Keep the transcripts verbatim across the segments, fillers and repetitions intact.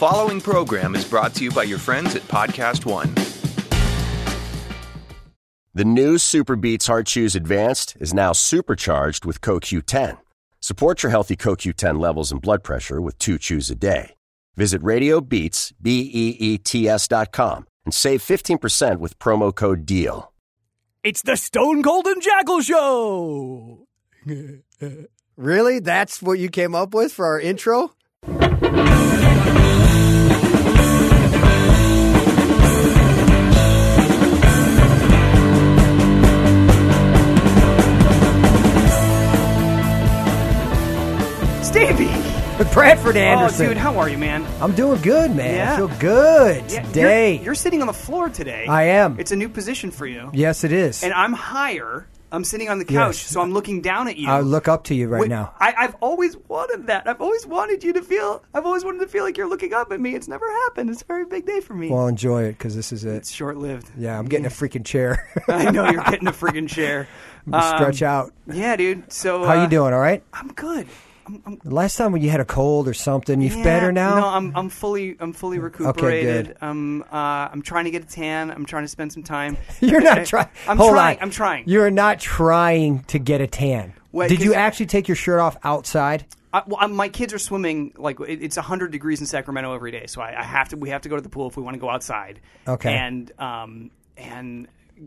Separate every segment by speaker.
Speaker 1: following program is brought to you by your friends at Podcast One.
Speaker 2: The new Super Beats Heart Chews Advanced is now supercharged with C O Q ten. Support your healthy C O Q ten levels and blood pressure with two chews a day. Visit RadioBeats, B E E T S dot com and save fifteen percent with promo code DEAL.
Speaker 3: It's the Stone Cold and Jackal Show!
Speaker 4: Really? That's what you came up with for our intro?
Speaker 3: Stevie!
Speaker 4: Bradford Anderson.
Speaker 3: Oh, dude, how are you, man?
Speaker 4: I'm doing good, man.
Speaker 3: Yeah.
Speaker 4: I feel good
Speaker 3: Yeah,
Speaker 4: today.
Speaker 3: You're, you're sitting on the floor today.
Speaker 4: I am.
Speaker 3: It's a new position for you.
Speaker 4: Yes, it is.
Speaker 3: And I'm higher. I'm sitting on the couch,
Speaker 4: Yes.
Speaker 3: so I'm looking down at you.
Speaker 4: I look up to you right
Speaker 3: Wait,
Speaker 4: now.
Speaker 3: I, I've always wanted that. I've always wanted you to feel. I've always wanted to feel like you're looking up at me. It's never happened. It's a very big day for me.
Speaker 4: Well, enjoy it because this is it.
Speaker 3: It's short-lived.
Speaker 4: Yeah, I'm getting a freaking chair.
Speaker 3: I know you're getting a freaking chair.
Speaker 4: Stretch
Speaker 3: Um,
Speaker 4: out.
Speaker 3: Yeah, dude. So
Speaker 4: How
Speaker 3: uh,
Speaker 4: you doing? All right?
Speaker 3: I'm good. I'm, I'm,
Speaker 4: The last time when you had a cold or something, you
Speaker 3: yeah,
Speaker 4: better now?
Speaker 3: No, I'm I'm fully I'm fully recuperated.
Speaker 4: good.
Speaker 3: I'm uh, I'm trying to get a tan. I'm trying to spend some time.
Speaker 4: You're
Speaker 3: I-
Speaker 4: not trying.
Speaker 3: I'm
Speaker 4: Hold
Speaker 3: trying.
Speaker 4: on.
Speaker 3: I'm trying.
Speaker 4: You're not trying to get a tan.
Speaker 3: Wait,
Speaker 4: Did you
Speaker 3: 'cause-
Speaker 4: actually take your shirt off outside?
Speaker 3: I, well, I'm, my kids are swimming like it, it's one hundred degrees in Sacramento every day, so I, I have to. We have to go to the pool if we want to go outside.
Speaker 4: Okay.
Speaker 3: And um and,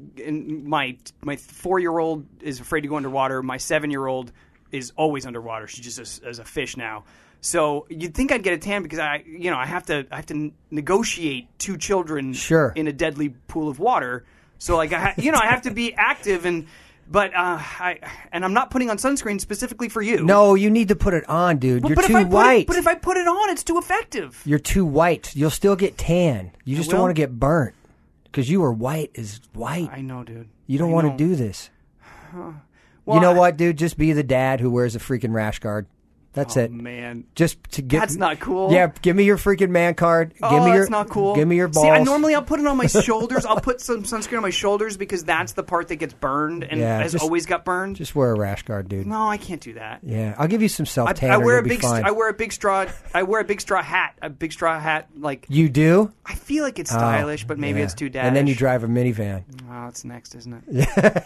Speaker 3: and my my four year old is afraid to go underwater. My seven year old is always underwater. She's just as, as a fish now. So you'd think I'd get a tan because I you know I have to I have to negotiate two children
Speaker 4: Sure.
Speaker 3: in a deadly pool of water. So like I ha- you know I have to be active and. But uh, I and I'm not putting on sunscreen specifically for you.
Speaker 4: No, you need to put it on, dude.
Speaker 3: But,
Speaker 4: You're
Speaker 3: but
Speaker 4: too
Speaker 3: if I put
Speaker 4: white.
Speaker 3: It, but if I put it on, it's too effective.
Speaker 4: You're too white. You'll still get tan. You just don't
Speaker 3: will?
Speaker 4: want to get burnt because you are white as white.
Speaker 3: I know, dude.
Speaker 4: You don't
Speaker 3: I
Speaker 4: want
Speaker 3: know.
Speaker 4: to do this.
Speaker 3: Well,
Speaker 4: you know
Speaker 3: I-
Speaker 4: what, dude? Just be the dad who wears a freaking rash guard. That's
Speaker 3: Oh,
Speaker 4: it.
Speaker 3: man.
Speaker 4: Just to get.
Speaker 3: That's not cool.
Speaker 4: Yeah, give me your freaking man card. Give
Speaker 3: oh,
Speaker 4: me your.
Speaker 3: that's not cool.
Speaker 4: Give me your balls.
Speaker 3: See, I normally I'll put it on my shoulders. I'll put some sunscreen on my shoulders because that's the part that gets burned and
Speaker 4: Yeah,
Speaker 3: has
Speaker 4: just-
Speaker 3: always got burned.
Speaker 4: Just wear a rash guard, dude.
Speaker 3: No, I can't do that.
Speaker 4: Yeah, I'll give you some self
Speaker 3: I,
Speaker 4: tan.
Speaker 3: I wear a
Speaker 4: be
Speaker 3: big.
Speaker 4: fine.
Speaker 3: I wear a big straw. I wear a big straw hat. A big straw hat. Like
Speaker 4: You do?
Speaker 3: I feel like it's
Speaker 4: Oh,
Speaker 3: stylish, but maybe
Speaker 4: yeah.
Speaker 3: it's too daddish.
Speaker 4: And then you drive a minivan.
Speaker 3: Oh, it's next, isn't it?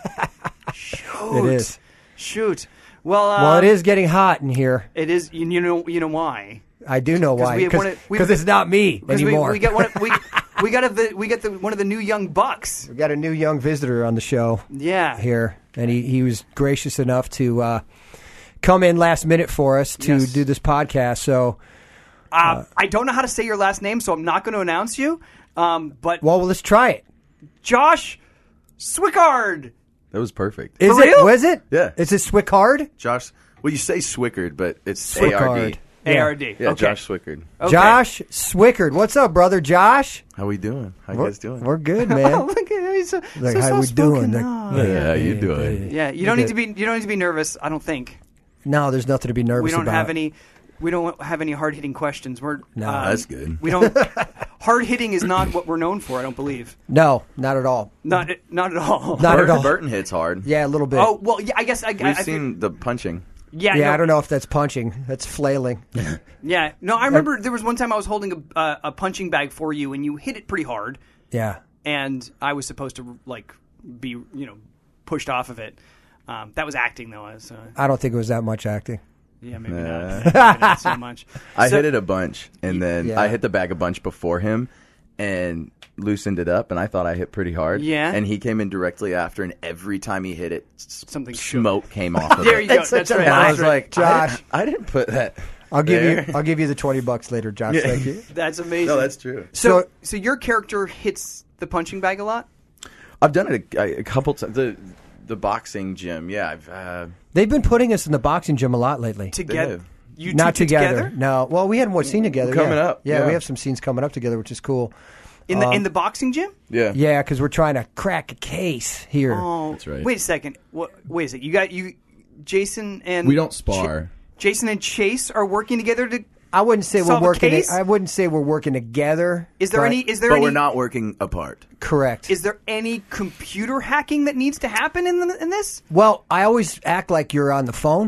Speaker 3: Shoot.
Speaker 4: It is.
Speaker 3: Shoot. Well, uh,
Speaker 4: Well, it is getting hot in here.
Speaker 3: It is. You, you know. You know why?
Speaker 4: I do know why.
Speaker 3: we have one of- we-
Speaker 4: Because it's not me
Speaker 3: Because we,
Speaker 4: anymore.
Speaker 3: we got one. Of, we we got a, the we got the one of the new young bucks.
Speaker 4: We got a new young visitor on the show
Speaker 3: Yeah.
Speaker 4: here, and he, he was gracious enough to uh, come in last minute for us to
Speaker 3: Yes.
Speaker 4: do this podcast. So,
Speaker 3: Uh, I don't know how to say your last name, so I'm not going to announce you. Um, but
Speaker 4: well, let's try it.
Speaker 3: Josh Swickard.
Speaker 5: That was perfect.
Speaker 4: Is
Speaker 3: For
Speaker 4: it?
Speaker 3: real?
Speaker 4: Was it?
Speaker 5: Yeah.
Speaker 4: Is it Swickard?
Speaker 5: Josh, well, you say Swickard, but it's
Speaker 4: Swickard.
Speaker 5: A R D.
Speaker 4: Yeah.
Speaker 3: A R D.
Speaker 5: Yeah,
Speaker 3: okay.
Speaker 5: Josh Swickard.
Speaker 3: Okay.
Speaker 4: Josh Swickard. What's up, brother? Josh?
Speaker 5: How we doing? How you
Speaker 4: We're,
Speaker 5: guys doing?
Speaker 4: we're good,
Speaker 3: Oh,
Speaker 4: man.
Speaker 3: look at him. He's so,
Speaker 4: Like,
Speaker 3: so
Speaker 4: how we doing?
Speaker 3: soft-spoken.
Speaker 4: Like,
Speaker 3: Oh.
Speaker 5: Yeah, how you doing?
Speaker 3: Yeah, you don't need to be. You don't need to be nervous. I don't think
Speaker 4: No, there's nothing to be nervous
Speaker 3: we don't
Speaker 4: about.
Speaker 3: have any. We don't have any hard hitting questions. We're
Speaker 4: No.
Speaker 3: uh,
Speaker 5: That's good.
Speaker 3: We don't. Hard hitting is not what we're known for. I don't believe.
Speaker 4: No, not at all.
Speaker 3: Not not at all.
Speaker 4: Not at
Speaker 5: Burton,
Speaker 4: all.
Speaker 5: Burton hits hard.
Speaker 4: Yeah, a little bit.
Speaker 3: Oh well, yeah. I guess I.
Speaker 5: We've
Speaker 3: I, I
Speaker 5: seen the punching.
Speaker 3: Yeah,
Speaker 4: yeah,
Speaker 3: no,
Speaker 4: I don't know if that's punching. That's flailing.
Speaker 3: Yeah, no. I remember there was one time I was holding a, uh, a punching bag for you, and you hit it pretty hard,
Speaker 4: Yeah.
Speaker 3: and I was supposed to like be, you know, pushed off of it. Um, that was acting, though. I was, uh,
Speaker 4: I don't think it was that much acting.
Speaker 3: yeah, maybe
Speaker 5: Nah.
Speaker 3: not. Maybe not so much.
Speaker 5: I
Speaker 3: So-
Speaker 5: hit it a bunch, and then
Speaker 4: Yeah.
Speaker 5: I hit the bag a bunch before him, and loosened it up, and I thought I hit pretty hard.
Speaker 3: Yeah.
Speaker 5: And he came in directly after, and every time he hit it, s-
Speaker 3: Something shook.
Speaker 5: smoke came off of
Speaker 3: There
Speaker 5: it.
Speaker 3: you go.
Speaker 4: That's
Speaker 3: That's
Speaker 4: such a
Speaker 3: right.
Speaker 5: And I
Speaker 3: That's
Speaker 5: was
Speaker 3: right.
Speaker 5: like,
Speaker 4: Josh.
Speaker 5: I didn't, I didn't put that.
Speaker 4: I'll give
Speaker 5: there.
Speaker 4: you. I'll give you the twenty bucks later, Josh.
Speaker 5: Yeah.
Speaker 4: Thank you.
Speaker 3: That's amazing.
Speaker 5: No, that's true.
Speaker 3: So,
Speaker 4: So-
Speaker 3: so your character hits the punching bag a lot.
Speaker 5: I've done it a, a couple times. The the boxing gym, yeah. I've uh,
Speaker 4: They've been putting us in the boxing gym a lot lately.
Speaker 3: Together,
Speaker 5: have.
Speaker 3: you
Speaker 4: Not
Speaker 3: two
Speaker 4: together.
Speaker 3: together
Speaker 4: No. Well, we had one scene together.
Speaker 5: Coming
Speaker 4: yeah.
Speaker 5: up,
Speaker 4: Yeah,
Speaker 5: yeah.
Speaker 4: we have some scenes coming up together, which is cool.
Speaker 3: in the
Speaker 4: Um,
Speaker 3: in the boxing gym.
Speaker 5: yeah,
Speaker 4: Yeah, because we're trying to crack a case here.
Speaker 3: Oh,
Speaker 5: That's right.
Speaker 3: Wait a second. What? Wait a second. You got you, Jason and
Speaker 6: We don't spar.
Speaker 3: Jason and Chase are working together to.
Speaker 4: I wouldn't say we're
Speaker 3: Solve a
Speaker 4: working.
Speaker 3: case?
Speaker 4: I wouldn't say we're working together.
Speaker 3: Is there
Speaker 4: but-
Speaker 3: any? Is there
Speaker 5: but
Speaker 3: any?
Speaker 5: we're not working apart.
Speaker 4: Correct.
Speaker 3: Is there any computer hacking that needs to happen in the, in this?
Speaker 4: Well, I always act like you're on the phone,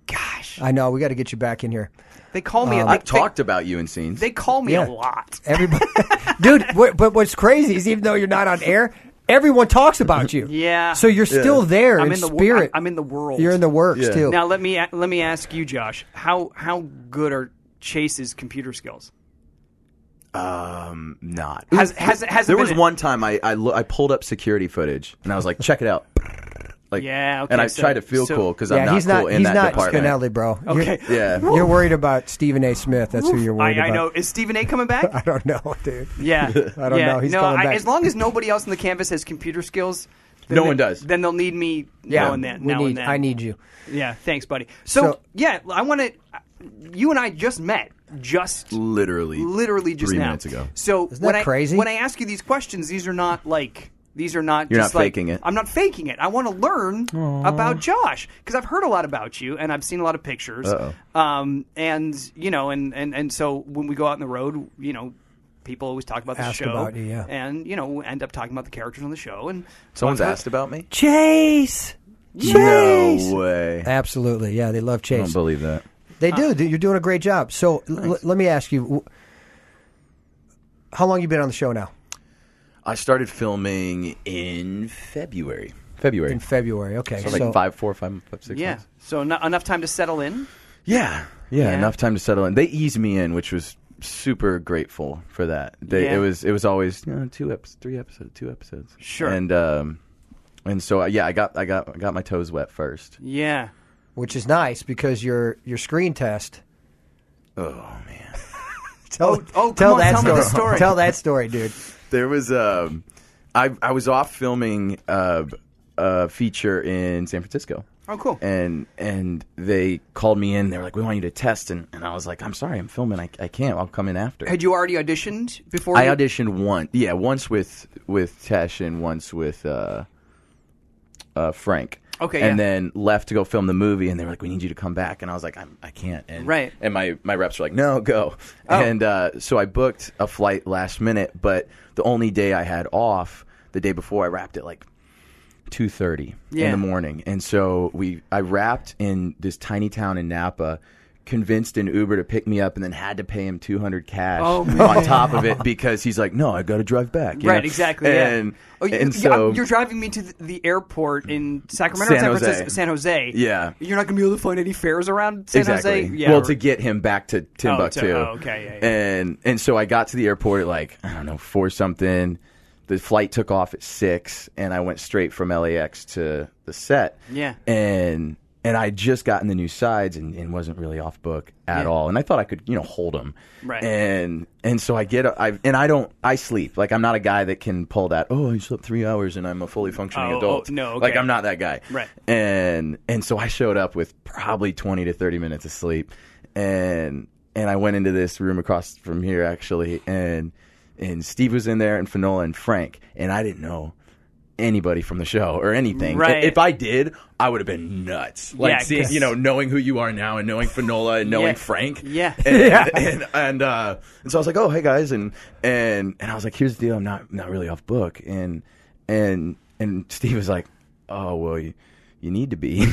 Speaker 3: Gosh,
Speaker 4: I know. We got to get you back in here.
Speaker 3: they call me.
Speaker 4: Um,
Speaker 3: they,
Speaker 5: I've talked about you in scenes.
Speaker 3: They, they call me
Speaker 4: Yeah.
Speaker 3: a lot.
Speaker 4: Everybody, dude. What, but what's crazy is even though you're not on air, everyone talks about you.
Speaker 3: Yeah.
Speaker 4: So you're still there
Speaker 3: I'm
Speaker 4: in,
Speaker 3: in the wor-
Speaker 4: spirit.
Speaker 3: I'm in the world.
Speaker 4: You're in the works
Speaker 5: Yeah.
Speaker 4: too.
Speaker 3: Now let me a- let me ask you, Josh. How how good are Chase's computer skills?
Speaker 5: Um, not.
Speaker 3: Has has has
Speaker 5: There
Speaker 3: it
Speaker 5: was
Speaker 3: been-
Speaker 5: one time I I, lo- I pulled up security footage and I was like, check it out. Like,
Speaker 3: Yeah, okay,
Speaker 5: and I
Speaker 3: so-
Speaker 5: tried to feel
Speaker 3: so-
Speaker 5: cool because
Speaker 4: yeah,
Speaker 5: I'm not
Speaker 4: he's
Speaker 5: cool
Speaker 4: not.
Speaker 5: in
Speaker 4: he's
Speaker 5: that
Speaker 4: not
Speaker 5: department.
Speaker 4: Spinelli, bro.
Speaker 3: Okay.
Speaker 4: You're,
Speaker 5: Yeah.
Speaker 4: you're worried about Stephen A. Smith. That's who you're
Speaker 3: I,
Speaker 4: worried
Speaker 3: I
Speaker 4: about.
Speaker 3: know. Is Stephen A. coming back?
Speaker 4: I don't know, dude.
Speaker 3: Yeah,
Speaker 4: I don't
Speaker 3: yeah.
Speaker 4: know. He's
Speaker 3: no,
Speaker 4: coming
Speaker 3: I,
Speaker 4: back.
Speaker 3: as long as nobody else in the canvas has computer skills, then
Speaker 5: No
Speaker 3: they-
Speaker 5: one does.
Speaker 3: Then they'll need me
Speaker 4: Yeah,
Speaker 3: now and then.
Speaker 4: we
Speaker 3: now
Speaker 4: need.
Speaker 3: and then.
Speaker 4: I need you.
Speaker 3: Yeah, thanks, buddy. So,
Speaker 4: So-
Speaker 3: yeah, I want to. You and I just met, just
Speaker 5: Literally,
Speaker 3: literally just
Speaker 5: three
Speaker 3: now.
Speaker 5: minutes ago.
Speaker 3: So
Speaker 4: Isn't that
Speaker 3: when I
Speaker 4: crazy?
Speaker 3: when I ask you these questions, these are not like these are not.
Speaker 5: You're
Speaker 3: just
Speaker 5: not
Speaker 3: like-
Speaker 5: faking it.
Speaker 3: I'm not faking it. I want to learn about Josh because I've heard a lot about you and I've seen a lot of pictures.
Speaker 5: Uh-oh.
Speaker 3: Um, and you know, and, and and so when we go out on the road, you know. People always talk about the
Speaker 4: Ask
Speaker 3: show,
Speaker 4: about you, yeah.
Speaker 3: and you know, end up talking about the characters on the show. And
Speaker 5: Someone's
Speaker 3: so I've heard-
Speaker 5: asked about me.
Speaker 4: Chase. Chase.
Speaker 5: No way.
Speaker 4: Absolutely. Yeah, they love
Speaker 5: I
Speaker 4: Chase.
Speaker 5: don't believe that.
Speaker 4: They do. dude. You're doing a great job. So l- let me ask you, w- how long you been on the show now?
Speaker 5: I started filming in February. February.
Speaker 4: In February. Okay.
Speaker 5: so
Speaker 4: So,
Speaker 5: like five, four, five, five, six
Speaker 3: Yeah,
Speaker 5: months.
Speaker 3: so no, enough time to settle in.
Speaker 5: Yeah, yeah,
Speaker 3: Yeah.
Speaker 5: enough time to settle in. They eased me in, which was super grateful for that. They,
Speaker 3: Yeah.
Speaker 5: It was it was always you know, two episodes, three episodes, two episodes.
Speaker 3: Sure.
Speaker 5: And um, and so uh, yeah, I got I got I got my toes wet first.
Speaker 3: Yeah.
Speaker 4: which is nice because your your screen test.
Speaker 5: Oh man,
Speaker 4: Tell,
Speaker 3: Oh, oh, come
Speaker 4: tell
Speaker 3: on,
Speaker 4: that
Speaker 3: tell me
Speaker 4: story.
Speaker 3: the story.
Speaker 4: Tell that story, dude.
Speaker 5: there was um, I I was off filming uh, a feature in San Francisco.
Speaker 3: Oh, cool.
Speaker 5: And and they called me in. They were like, "We want you to test," and, and I was like, "I'm sorry, I'm filming. I, I can't. I'll come in after."
Speaker 3: Had you already auditioned before?
Speaker 5: I
Speaker 3: you-
Speaker 5: auditioned one, yeah, once with with Tesh and once with uh, uh, Frank.
Speaker 3: Okay,
Speaker 5: and
Speaker 3: yeah.
Speaker 5: then left to go film the movie, and they were like, "We need you to come back," and I was like, I'm, "I can't." And,
Speaker 3: Right.
Speaker 5: And my my reps were like, "No, go."
Speaker 3: Oh.
Speaker 5: And uh, so I booked a flight last minute, but the only day I had off, the day before, I wrapped at like two thirty
Speaker 3: Yeah.
Speaker 5: in the morning, and so we I wrapped in this tiny town in Napa. Convinced an Uber to pick me up, and then had to pay him two hundred cash
Speaker 3: Oh,
Speaker 5: on top of it because he's like, "No, I got to drive back." you
Speaker 3: Right,
Speaker 5: know?
Speaker 3: exactly.
Speaker 5: And
Speaker 3: yeah. Oh, you,
Speaker 5: and
Speaker 3: you-
Speaker 5: so
Speaker 3: you're driving me to the, the airport in Sacramento, or
Speaker 5: San
Speaker 3: San
Speaker 5: Jose.
Speaker 3: Francisco, San Jose.
Speaker 5: Yeah.
Speaker 3: You're not going to be able to find any fares around San
Speaker 5: exactly.
Speaker 3: Jose. Yeah.
Speaker 5: Well, to get him back to Timbuktu.
Speaker 3: to- oh, okay, yeah, yeah.
Speaker 5: And and so I got to the airport at like I don't know four something. The flight took off at six, and I went straight from L A X to the set.
Speaker 3: Yeah.
Speaker 5: And and I just gotten the new sides and, and wasn't really off book at
Speaker 3: Yeah.
Speaker 5: all. And I thought I could you know hold them.
Speaker 3: Right.
Speaker 5: And and so I get I and I don't I sleep like I'm not a guy that can pull that. Oh, I slept three hours and I'm a fully functioning
Speaker 3: Oh,
Speaker 5: adult.
Speaker 3: oh, no,
Speaker 5: Like
Speaker 3: okay.
Speaker 5: I'm not that guy.
Speaker 3: Right.
Speaker 5: And and so I showed up with probably twenty to thirty minutes of sleep, and and I went into this room across from here actually, and and Steve was in there, and Finola and Frank, and I didn't know anybody from the show or anything.
Speaker 3: Right.
Speaker 5: If I did, I would have been nuts. Like
Speaker 3: Yeah,
Speaker 5: seeing,
Speaker 3: 'cause-
Speaker 5: you know, knowing who you are now and knowing Finola and knowing
Speaker 3: Yeah.
Speaker 5: Frank.
Speaker 3: Yeah.
Speaker 5: And,
Speaker 4: Yeah.
Speaker 5: and and uh, and so I was like, oh hey guys, and and and I was like, here's the deal, I'm not not really off book, and and and Steve was like, oh well you. You need to be.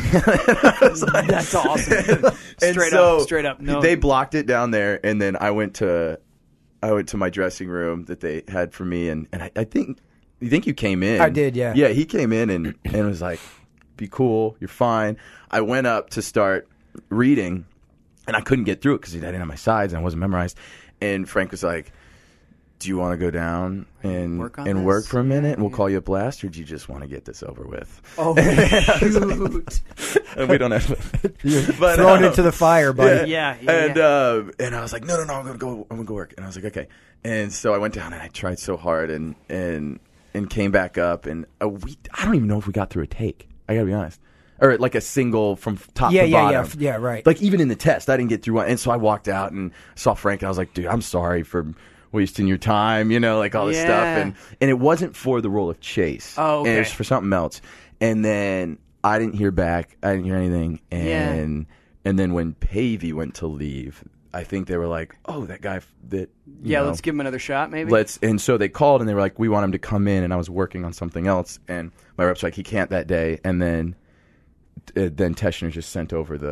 Speaker 3: That's awesome.
Speaker 5: And
Speaker 3: Straight
Speaker 5: so
Speaker 3: up, straight up. No.
Speaker 5: They blocked it down there, and then I went to, I went to my dressing room that they had for me, and, and I, I think, you think you came in?
Speaker 4: I did, yeah.
Speaker 5: Yeah, he came in and and was like, "Be cool, you're fine." I went up to start reading, and I couldn't get through it because I didn't have my sides and I wasn't memorized. And Frank was like, do you want to go down and
Speaker 3: Work on
Speaker 5: and
Speaker 3: this?
Speaker 5: work for a minute, and we'll call you up last, or do you just want to get this over with?
Speaker 3: Oh, shoot.
Speaker 5: And we don't have but,
Speaker 4: Throw it
Speaker 5: um,
Speaker 4: into the fire, buddy.
Speaker 3: Yeah, yeah,
Speaker 5: and
Speaker 3: yeah.
Speaker 5: uh, and I was like, no, no, no, I'm gonna go, I'm gonna go work. And I was like, okay. And so I went down and I tried so hard, and and and came back up, and a we I don't even know if we got through a take. I gotta be honest, or like a single from top
Speaker 4: Yeah,
Speaker 5: to
Speaker 4: yeah, yeah,
Speaker 5: bottom.
Speaker 4: yeah, right.
Speaker 5: Like even in the test, I didn't get through one. And so I walked out and saw Frank, and I was like, dude, I'm sorry for wasting your time, you know, like all this
Speaker 3: Yeah.
Speaker 5: stuff. And and it wasn't for the role of Chase.
Speaker 3: Oh,
Speaker 5: And it was
Speaker 3: okay.
Speaker 5: for something else. And then I didn't hear back. I didn't hear anything. And and then when Pavey went to leave, I think they were like, oh, that guy f- that you
Speaker 3: Yeah,
Speaker 5: know,
Speaker 3: let's give him another shot, maybe.
Speaker 5: let's and so they called and they were like, we want him to come in, and I was working on something else, and my rep's like, he can't that day. And then uh, then Teschner just sent over the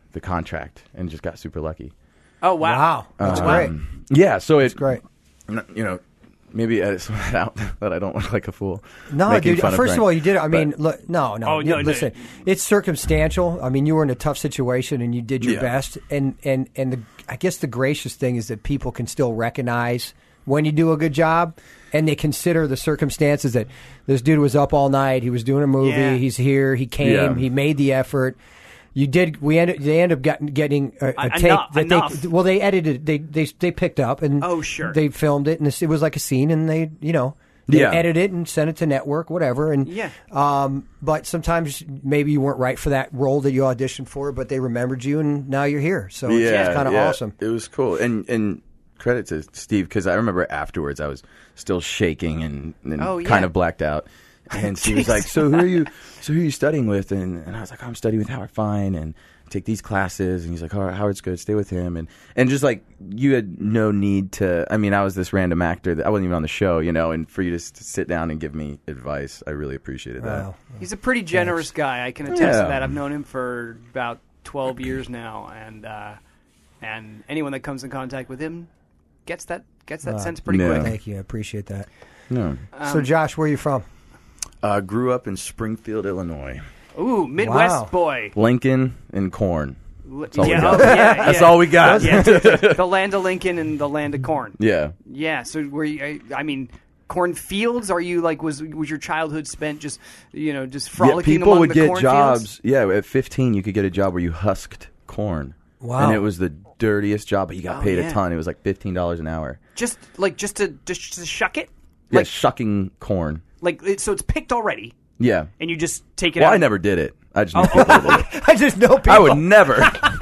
Speaker 5: the contract and just got super lucky.
Speaker 3: Oh wow,
Speaker 4: Wow, that's
Speaker 5: Um,
Speaker 4: great.
Speaker 5: Yeah, so it's
Speaker 4: Great.
Speaker 5: You know, maybe edit some of that out that I don't look like a fool.
Speaker 4: No,
Speaker 5: making
Speaker 4: dude.
Speaker 5: fun
Speaker 4: First of,
Speaker 5: Frank.
Speaker 4: all, you did it. I mean,
Speaker 5: But-
Speaker 4: look, no, no.
Speaker 3: Oh,
Speaker 4: you-
Speaker 3: no, no.
Speaker 4: listen, it's circumstantial. I mean, you were in a tough situation and you did your
Speaker 5: Yeah.
Speaker 4: best. And and and the I guess the gracious thing is that people can still recognize when you do a good job, and they consider the circumstances that this dude was up all night. He was doing a movie.
Speaker 3: Yeah.
Speaker 4: He's here. He came.
Speaker 5: Yeah.
Speaker 4: He made the effort. You did. We ended. They ended up getting, getting a, a
Speaker 3: Uh,
Speaker 4: tape
Speaker 3: enough-
Speaker 4: that
Speaker 3: enough.
Speaker 4: they. Well, they edited. They they they picked up and
Speaker 3: Oh, sure.
Speaker 4: they filmed it, and this, it was like a scene, and they you know. They
Speaker 5: Yeah.
Speaker 4: edited it and sent it to network, whatever. And
Speaker 3: Yeah.
Speaker 4: um, but sometimes maybe you weren't right for that role that you auditioned for, but they remembered you, and now you're here. So it's,
Speaker 5: yeah,
Speaker 4: kind of
Speaker 5: yeah.
Speaker 4: awesome.
Speaker 5: It was cool, and and credit to Steve because I remember afterwards I was still shaking and, and
Speaker 3: Oh, yeah.
Speaker 5: kind of blacked out. And she was like, "So who are you? So who are you studying with?" And and I was like, "I'm studying with Howard Fine and take these classes." And he's like, "Oh, Howard's good. Stay with him." And and just like you had no need to. I mean, I was this random actor that I wasn't even on the show, you know. And for you to, s- to sit down and give me advice, I really appreciated that.
Speaker 4: Wow.
Speaker 3: He's a pretty generous guy. I can attest
Speaker 5: Yeah.
Speaker 3: to that. I've known him for about twelve years now, and uh, and anyone that comes in contact with him gets that gets that sense pretty
Speaker 5: yeah.
Speaker 3: quick.
Speaker 4: Thank you. I appreciate that.
Speaker 5: No,
Speaker 4: so, Josh, where are you from?
Speaker 5: uh, grew up in Springfield, Illinois,
Speaker 3: Ooh, Midwest
Speaker 4: Wow.
Speaker 3: boy.
Speaker 5: Lincoln and Corn.
Speaker 3: That's
Speaker 5: all we
Speaker 3: yeah,
Speaker 5: got.
Speaker 3: oh, yeah,
Speaker 5: That's
Speaker 3: yeah.
Speaker 5: all we got.
Speaker 3: Yeah, the land of Lincoln and the land of corn.
Speaker 5: Yeah.
Speaker 3: Yeah. So were you? I, I mean, cornfields? Are you like was was your childhood spent just you know just frolicking
Speaker 5: yeah, people
Speaker 3: among
Speaker 5: would
Speaker 3: the
Speaker 5: get
Speaker 3: cornfields?
Speaker 5: jobs. Yeah, at fifteen, you could get a job where you husked corn.
Speaker 4: Wow.
Speaker 5: And it was the dirtiest job, but you got
Speaker 3: Oh,
Speaker 5: paid
Speaker 3: yeah.
Speaker 5: a ton. It was like fifteen dollars an hour.
Speaker 3: Just like just to just to shuck it.
Speaker 5: Yeah,
Speaker 3: Like
Speaker 5: shucking corn.
Speaker 3: like it, so it's picked already,
Speaker 5: Yeah.
Speaker 3: and you just take it
Speaker 5: Well,
Speaker 3: out.
Speaker 5: I never did it. I just knew people that did it.
Speaker 4: I just know people.
Speaker 5: I would never.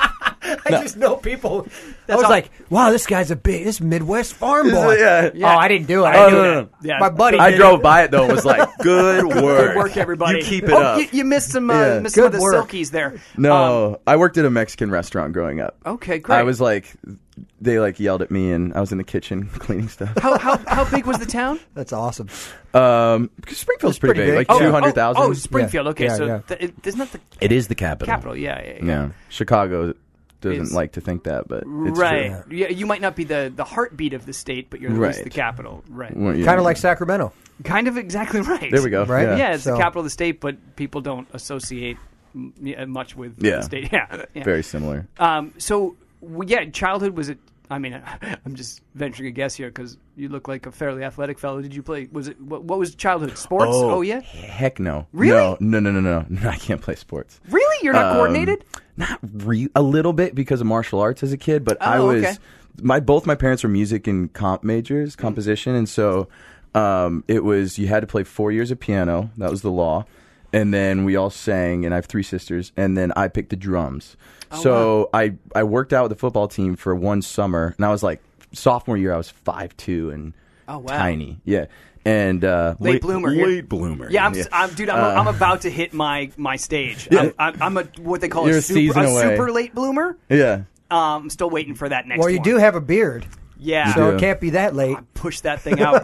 Speaker 4: I just know people. I was
Speaker 3: all-
Speaker 4: like, wow, this guy's a big, this Midwest farm boy.
Speaker 5: Yeah.
Speaker 3: Yeah.
Speaker 4: Oh, I didn't do it.
Speaker 3: I
Speaker 4: I
Speaker 5: Oh,
Speaker 3: do
Speaker 5: no,
Speaker 3: that.
Speaker 5: no, no.
Speaker 3: Yeah.
Speaker 4: My buddy
Speaker 5: I
Speaker 4: did
Speaker 5: drove
Speaker 4: it.
Speaker 5: by it though and was like, good work.
Speaker 3: Good work, everybody.
Speaker 5: You keep it
Speaker 3: oh,
Speaker 5: up.
Speaker 3: You, you missed some, uh,
Speaker 5: Yeah.
Speaker 3: missed some of
Speaker 4: Good
Speaker 3: the
Speaker 4: work.
Speaker 3: silkies there.
Speaker 5: No,
Speaker 3: Um,
Speaker 5: I worked at a Mexican restaurant growing up.
Speaker 3: okay, great.
Speaker 5: I was like, they like yelled at me, and I was in the kitchen cleaning stuff.
Speaker 3: how, how how big was the town?
Speaker 4: That's awesome.
Speaker 5: Um, Springfield's
Speaker 4: It's pretty
Speaker 5: pretty, big,
Speaker 4: big.
Speaker 5: like
Speaker 3: Oh,
Speaker 5: two hundred thousand.
Speaker 3: Oh, oh, Springfield. Okay,
Speaker 4: Yeah,
Speaker 3: so
Speaker 4: yeah.
Speaker 3: th- it, isn't that the
Speaker 5: It is the capital.
Speaker 3: capital? Yeah, yeah, yeah.
Speaker 5: Yeah, Chicago doesn't
Speaker 3: Is-
Speaker 5: like to think that, but it's
Speaker 3: right.
Speaker 5: true.
Speaker 3: Yeah, you might not be the, the heartbeat of the state, but you're at least
Speaker 5: Right.
Speaker 3: the capital. Right.
Speaker 5: Well, yeah.
Speaker 4: Kind of like Sacramento.
Speaker 3: Kind of exactly right.
Speaker 5: There we go.
Speaker 4: Right?
Speaker 5: Yeah.
Speaker 3: Yeah, it's
Speaker 4: So-
Speaker 3: the capital of the state, but people don't associate m- yeah, much with
Speaker 5: Yeah.
Speaker 3: the state. Yeah. yeah.
Speaker 5: Very similar.
Speaker 3: Um, so, w- yeah, childhood was it? I mean, I'm just venturing a guess here because you look like a fairly athletic fellow. Did you play? Was it what, what was childhood? Sports? Oh, yeah.
Speaker 5: Heck no.
Speaker 3: Really?
Speaker 5: No, no, no, no, no. no. I can't play sports.
Speaker 3: Really? You're not
Speaker 5: Um,
Speaker 3: coordinated?
Speaker 5: Not re- a little bit because of martial arts as a kid, but I
Speaker 3: Oh,
Speaker 5: was
Speaker 3: okay.
Speaker 5: my both my parents were music and comp majors, composition, and so um, it was you had to play four years of piano. That was the law, and then we all sang. And I have three sisters, and then I picked the drums.
Speaker 3: Oh,
Speaker 5: so I I worked out with the football team for one summer, and I was like sophomore year. I was five two and
Speaker 3: Oh, wow.
Speaker 5: tiny, yeah, and uh,
Speaker 3: Late bloomer here.
Speaker 5: late bloomer.
Speaker 3: Yeah, I'm, s am dude. I'm,
Speaker 5: Uh,
Speaker 3: I'm about to hit my my stage.
Speaker 5: Yeah.
Speaker 3: I'm, I'm, I'm a what they call
Speaker 5: You're
Speaker 3: a
Speaker 5: a
Speaker 3: super,
Speaker 5: season
Speaker 3: a
Speaker 5: away.
Speaker 3: super late bloomer.
Speaker 5: yeah.
Speaker 3: Um, I'm still waiting for that next.
Speaker 4: Well, you
Speaker 3: one.
Speaker 4: do have a beard,
Speaker 3: Yeah.
Speaker 4: so
Speaker 5: do.
Speaker 4: it can't be that late.
Speaker 3: Push that thing out,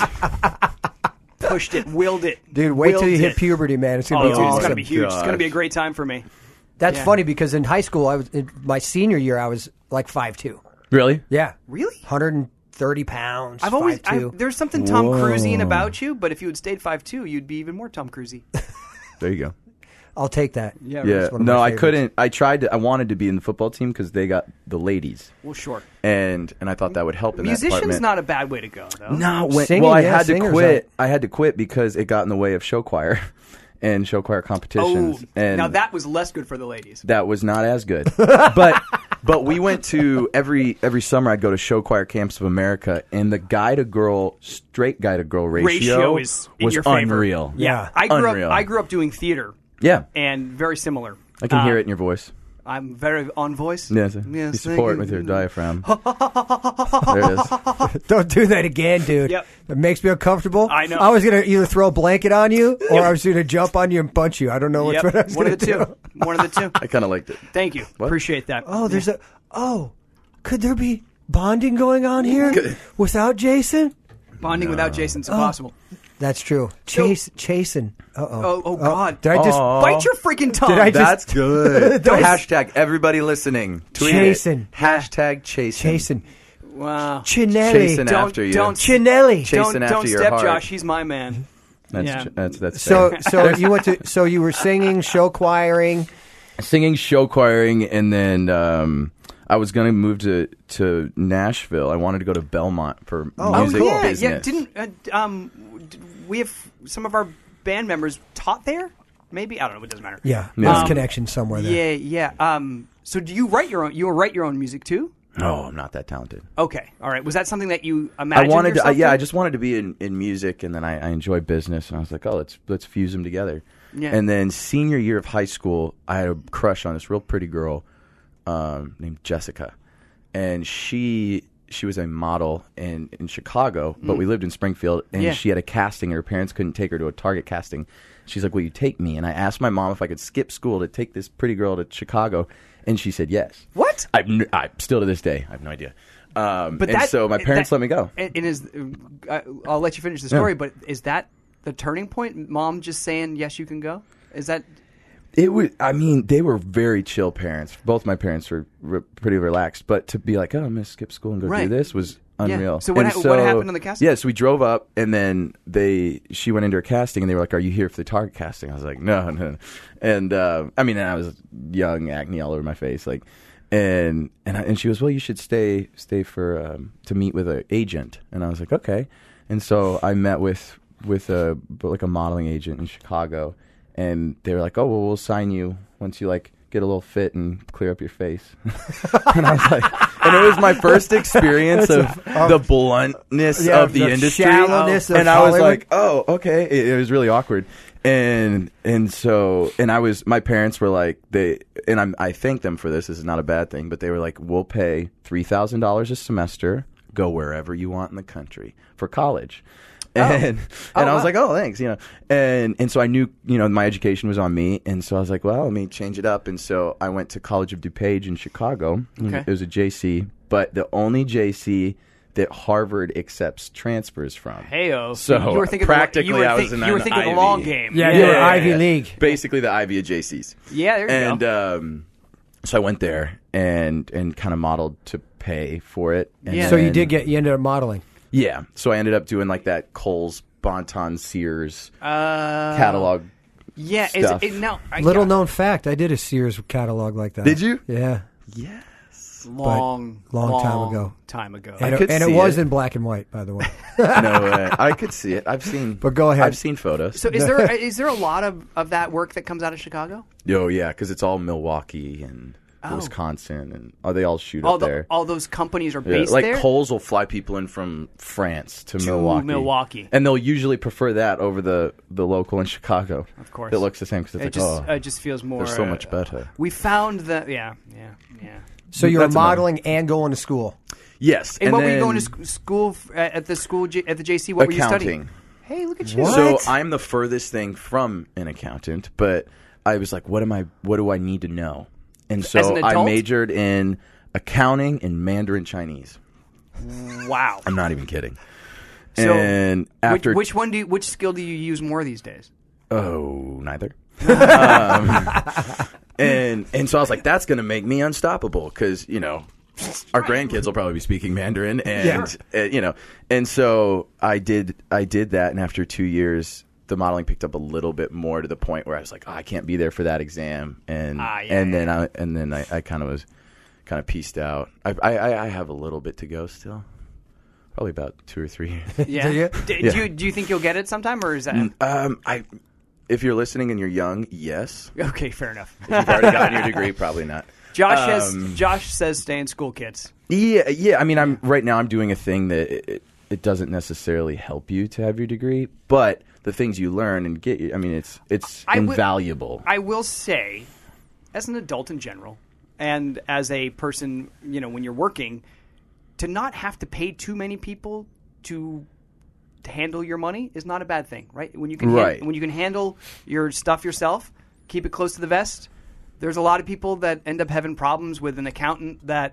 Speaker 3: bro. Pushed it, willed it,
Speaker 4: Dude, wait till
Speaker 3: willed
Speaker 4: you hit
Speaker 3: it.
Speaker 4: puberty, man. It's
Speaker 3: Oh,
Speaker 4: gonna
Speaker 3: dude,
Speaker 4: be
Speaker 3: it's
Speaker 4: awesome.
Speaker 3: gonna be huge. It's gonna be a
Speaker 5: gosh.
Speaker 3: great time for me.
Speaker 4: That's
Speaker 3: Yeah.
Speaker 4: funny because in high school, I was in my senior year, I was like five two.
Speaker 5: Really?
Speaker 4: Yeah,
Speaker 3: Really?
Speaker 4: one hundred thirty pounds.
Speaker 3: I've always
Speaker 4: five two.
Speaker 3: I've, there's something Tom
Speaker 5: Whoa.
Speaker 3: Cruisian about you, but if you had stayed five two, you'd be even more Tom Cruisy.
Speaker 5: There you go.
Speaker 4: I'll take that.
Speaker 3: Yeah,
Speaker 5: Yeah,
Speaker 4: It's one of
Speaker 5: no,
Speaker 4: my
Speaker 5: I
Speaker 4: favorites.
Speaker 5: couldn't. I tried to. I wanted to be in the football team because they got the ladies,
Speaker 3: Well, sure.
Speaker 5: and and I thought that would help in that
Speaker 3: Musician's
Speaker 5: department.
Speaker 3: not a bad way to go, though.
Speaker 5: No, when,
Speaker 4: Singing,
Speaker 5: well, I
Speaker 4: yeah,
Speaker 5: had to
Speaker 4: singers
Speaker 5: quit. I had to quit because it got in the way of show choir and show choir
Speaker 3: Oh,
Speaker 5: competitions. and
Speaker 3: now that was less good for the ladies.
Speaker 5: that was not as good. but but we went to every every summer. I'd go to show choir camps of America, and the guy to girl, straight guy to girl ratio,
Speaker 3: Ratio is in
Speaker 5: was
Speaker 3: your favor.
Speaker 5: unreal.
Speaker 3: Yeah, I grew
Speaker 5: Unreal.
Speaker 3: up. I grew up doing theater,
Speaker 5: Yeah,
Speaker 3: and very similar.
Speaker 5: I can
Speaker 3: Uh,
Speaker 5: hear it in your voice.
Speaker 3: I'm very on voice.
Speaker 5: Yes,
Speaker 3: Yes,
Speaker 5: you support
Speaker 3: thank
Speaker 5: with
Speaker 3: you.
Speaker 5: your diaphragm. There it is.
Speaker 4: Don't do that again, dude.
Speaker 3: Yep.
Speaker 4: It makes me uncomfortable.
Speaker 3: I know.
Speaker 4: I was gonna either throw a blanket on you or I was gonna jump on you and punch you. I don't know which
Speaker 3: Yep,
Speaker 4: one I was
Speaker 3: one
Speaker 4: gonna
Speaker 3: of the
Speaker 4: do.
Speaker 3: two. One of the two.
Speaker 5: I kind of liked it.
Speaker 3: Thank you. Appreciate that.
Speaker 4: Oh, there's a. Oh, could there be bonding going on here without Jason?
Speaker 3: Bonding without Jason's
Speaker 5: Oh.
Speaker 3: impossible.
Speaker 4: That's true. Chase, chasing. Uh oh.
Speaker 3: Oh, oh God!
Speaker 4: Did I just
Speaker 5: Aw.
Speaker 3: Bite your freaking tongue.
Speaker 4: Did I just-
Speaker 5: That's good.
Speaker 4: Don't-
Speaker 5: Hashtag everybody listening. Tweet
Speaker 4: Chasing.
Speaker 5: it. Hashtag chasing.
Speaker 4: chasing?
Speaker 3: Wow.
Speaker 4: Chinelli.
Speaker 5: Chasing
Speaker 3: Don't-
Speaker 5: after you.
Speaker 3: don't-
Speaker 4: Chinelli.
Speaker 5: Chasing
Speaker 3: Don't
Speaker 5: after
Speaker 3: don't
Speaker 5: your
Speaker 3: step,
Speaker 5: heart.
Speaker 3: Josh. He's my man.
Speaker 5: That's
Speaker 3: Yeah.
Speaker 5: that's that's
Speaker 4: So,
Speaker 5: fair.
Speaker 4: so you went to, so you were singing, show choiring.
Speaker 5: Singing, show choiring, and then um, I was going to move to to Nashville. I wanted to go to Belmont for
Speaker 4: Oh,
Speaker 5: music
Speaker 3: oh yeah,
Speaker 5: business.
Speaker 3: yeah. Didn't uh, d- um, d- we have some of our band members taught there? Maybe I don't know. It doesn't matter.
Speaker 4: Yeah,
Speaker 5: Yeah.
Speaker 4: there's
Speaker 3: Um,
Speaker 4: connection somewhere there.
Speaker 3: Yeah, yeah. Um, so do you write your own? You write your own music too?
Speaker 5: No, I'm not that talented.
Speaker 3: Okay, all right. Was that something that you
Speaker 5: I
Speaker 3: imagined?
Speaker 5: wanted to, uh,
Speaker 3: yourself
Speaker 5: yeah,
Speaker 3: doing?
Speaker 5: I just wanted to be in, in music, and then I, I enjoy business, and I was like, oh, let's let's fuse them together.
Speaker 3: Yeah.
Speaker 5: And then senior year of high school, I had a crush on this real pretty girl um, named Jessica, and she she was a model in in Chicago, but we lived in Springfield, and
Speaker 3: Yeah.
Speaker 5: she had a casting. Her parents couldn't take her to a Target casting. She's like, will you take me? And I asked my mom if I could skip school to take this pretty girl to Chicago, and she said yes.
Speaker 3: What?
Speaker 5: I've n- I still to this day, I have no idea. Um,
Speaker 3: But
Speaker 5: and
Speaker 3: that,
Speaker 5: so my parents
Speaker 3: that-
Speaker 5: let me go.
Speaker 3: And, and is uh, I'll let you finish the story, but is that the turning point? Mom just saying yes, you can go. Is that?
Speaker 5: It was. I mean, they were very chill parents. Both my parents were re- pretty relaxed. But to be like, "Oh, I'm gonna skip school and go
Speaker 3: Right.
Speaker 5: do this," was unreal.
Speaker 3: So what
Speaker 5: And
Speaker 3: ha- what happened on the casting?
Speaker 5: Yeah, so we drove up, and then they she went into her casting, and they were like, "Are you here for the Target casting?" I was like, "No, no." no. And uh, I mean, I was young, acne all over my face, like, and and I, and she was, "Well, you should stay stay for um, to meet with an agent." And I was like, "Okay." And so I met with with a like a modeling agent in Chicago. And they were like, "Oh, well, we'll sign you once you like get a little fit and clear up your face." And I was like, and it was my first experience of the bluntness
Speaker 4: Yeah,
Speaker 5: of the,
Speaker 4: the
Speaker 5: industry,
Speaker 4: shallowness of
Speaker 5: and I was
Speaker 4: Hollywood.
Speaker 5: like, "Oh, okay." It, it was really awkward, and and so and I was my parents were like they and I'm I thank them for this. This is not a bad thing, but they were like, "We'll pay three thousand dollars a semester, go wherever you want in the country for college." And and
Speaker 3: Oh,
Speaker 5: I was
Speaker 3: wow.
Speaker 5: like, oh, thanks, you know, and and so I knew, you know, my education was on me, and so I was like, well, let me change it up, and so I went to College of DuPage in Chicago.
Speaker 3: Okay.
Speaker 5: It was a J C, but the only J C that Harvard accepts transfers from.
Speaker 3: Heyo.
Speaker 5: So
Speaker 3: you were thinking
Speaker 5: practically,
Speaker 3: the, you were
Speaker 5: I was
Speaker 3: think-
Speaker 5: in
Speaker 3: you were
Speaker 5: an
Speaker 3: thinking the
Speaker 5: Ivy.
Speaker 3: long game.
Speaker 4: Yeah, you were Ivy League.
Speaker 5: Basically the Ivy of J Cs.
Speaker 3: Yeah, there you
Speaker 5: and,
Speaker 3: go.
Speaker 5: um, so I went there and and kind of modeled to pay for it. And
Speaker 3: Yeah.
Speaker 4: So you
Speaker 5: then-
Speaker 4: did get, you ended up modeling.
Speaker 5: Yeah. So I ended up doing like that Kohl's, Bonton, Sears
Speaker 3: Uh,
Speaker 5: catalog.
Speaker 3: yeah. Is
Speaker 5: stuff.
Speaker 3: it, no. I,
Speaker 4: Little
Speaker 3: yeah,
Speaker 4: known fact, I did a Sears catalog like that.
Speaker 5: Did you?
Speaker 4: Yeah.
Speaker 5: Yes.
Speaker 3: long,
Speaker 4: long time ago.
Speaker 3: Time ago.
Speaker 4: And,
Speaker 5: could
Speaker 4: it, and it
Speaker 5: see
Speaker 4: was
Speaker 5: it.
Speaker 4: in black and white, by the way.
Speaker 5: No way. I could see it. I've seen.
Speaker 4: But go ahead.
Speaker 5: I've seen photos.
Speaker 3: So is there is there a lot of, of that work that comes out of Chicago?
Speaker 5: Oh yeah, because it's all Milwaukee and
Speaker 3: Oh.
Speaker 5: Wisconsin, and oh, they all shoot
Speaker 3: All
Speaker 5: up
Speaker 3: the,
Speaker 5: there.
Speaker 3: all those companies are
Speaker 5: Yeah,
Speaker 3: based
Speaker 5: like
Speaker 3: there.
Speaker 5: Kohl's will fly people in from France to,
Speaker 3: To
Speaker 5: Milwaukee.
Speaker 3: Milwaukee.
Speaker 5: and they'll usually prefer that over the, the local in Chicago.
Speaker 3: Of course.
Speaker 5: it looks the same because it's
Speaker 3: It
Speaker 5: like,
Speaker 3: just
Speaker 5: oh,
Speaker 3: it just feels more.
Speaker 5: they're so
Speaker 3: uh,
Speaker 5: much better.
Speaker 3: We found that. Yeah, yeah, yeah.
Speaker 4: So you were
Speaker 5: That's another-
Speaker 4: modeling and going to school.
Speaker 5: Yes,
Speaker 3: And,
Speaker 5: and
Speaker 3: what were you
Speaker 5: then
Speaker 3: going to sc- school f- at at the school J- at the J C? What were you studying?
Speaker 5: accounting.
Speaker 3: Hey, look at you.
Speaker 4: What?
Speaker 5: So I'm the furthest thing from an accountant, but I was like, what am I? What do I need to know? And so
Speaker 3: As an
Speaker 5: I
Speaker 3: adult?
Speaker 5: majored in accounting and Mandarin Chinese.
Speaker 3: Wow.
Speaker 5: I'm not even kidding.
Speaker 3: So,
Speaker 5: and after
Speaker 3: which, which one do you, which skill do you use more these days?
Speaker 5: oh, neither. um, and and so I was like, that's going to make me unstoppable because you know our grandkids will probably be speaking Mandarin, and uh, you know, and so I did I did that, and after two years. The modeling picked up a little bit more to the point where I was like, oh, I can't be there for that exam, and
Speaker 3: Ah, yeah,
Speaker 5: and
Speaker 3: yeah,
Speaker 5: then I and then I, I kind of was kind of pieced out. I, I I have a little bit to go still, probably about two or three years.
Speaker 3: Yeah.
Speaker 4: Do you?
Speaker 3: D-
Speaker 5: Yeah.
Speaker 3: Do you do you think you'll get it sometime, or is that
Speaker 5: um, I if you're listening and you're young, yes.
Speaker 3: okay? Fair enough.
Speaker 5: If you've already gotten your degree, probably not.
Speaker 3: Josh
Speaker 5: Um,
Speaker 3: has Josh says stay in school, kids.
Speaker 5: Yeah, yeah. I mean, I'm right now. I'm doing a thing that it, it, it doesn't necessarily help you to have your degree, but the things you learn and get you. I mean, it's it's
Speaker 3: I wi-
Speaker 5: invaluable.
Speaker 3: I will say, as an adult in general, and as a person, you know, when you're working, to not have to pay too many people to to handle your money is not a bad thing, right? When you can han-
Speaker 5: Right.
Speaker 3: when you can handle your stuff yourself, keep it close to the vest. There's a lot of people that end up having problems with an accountant that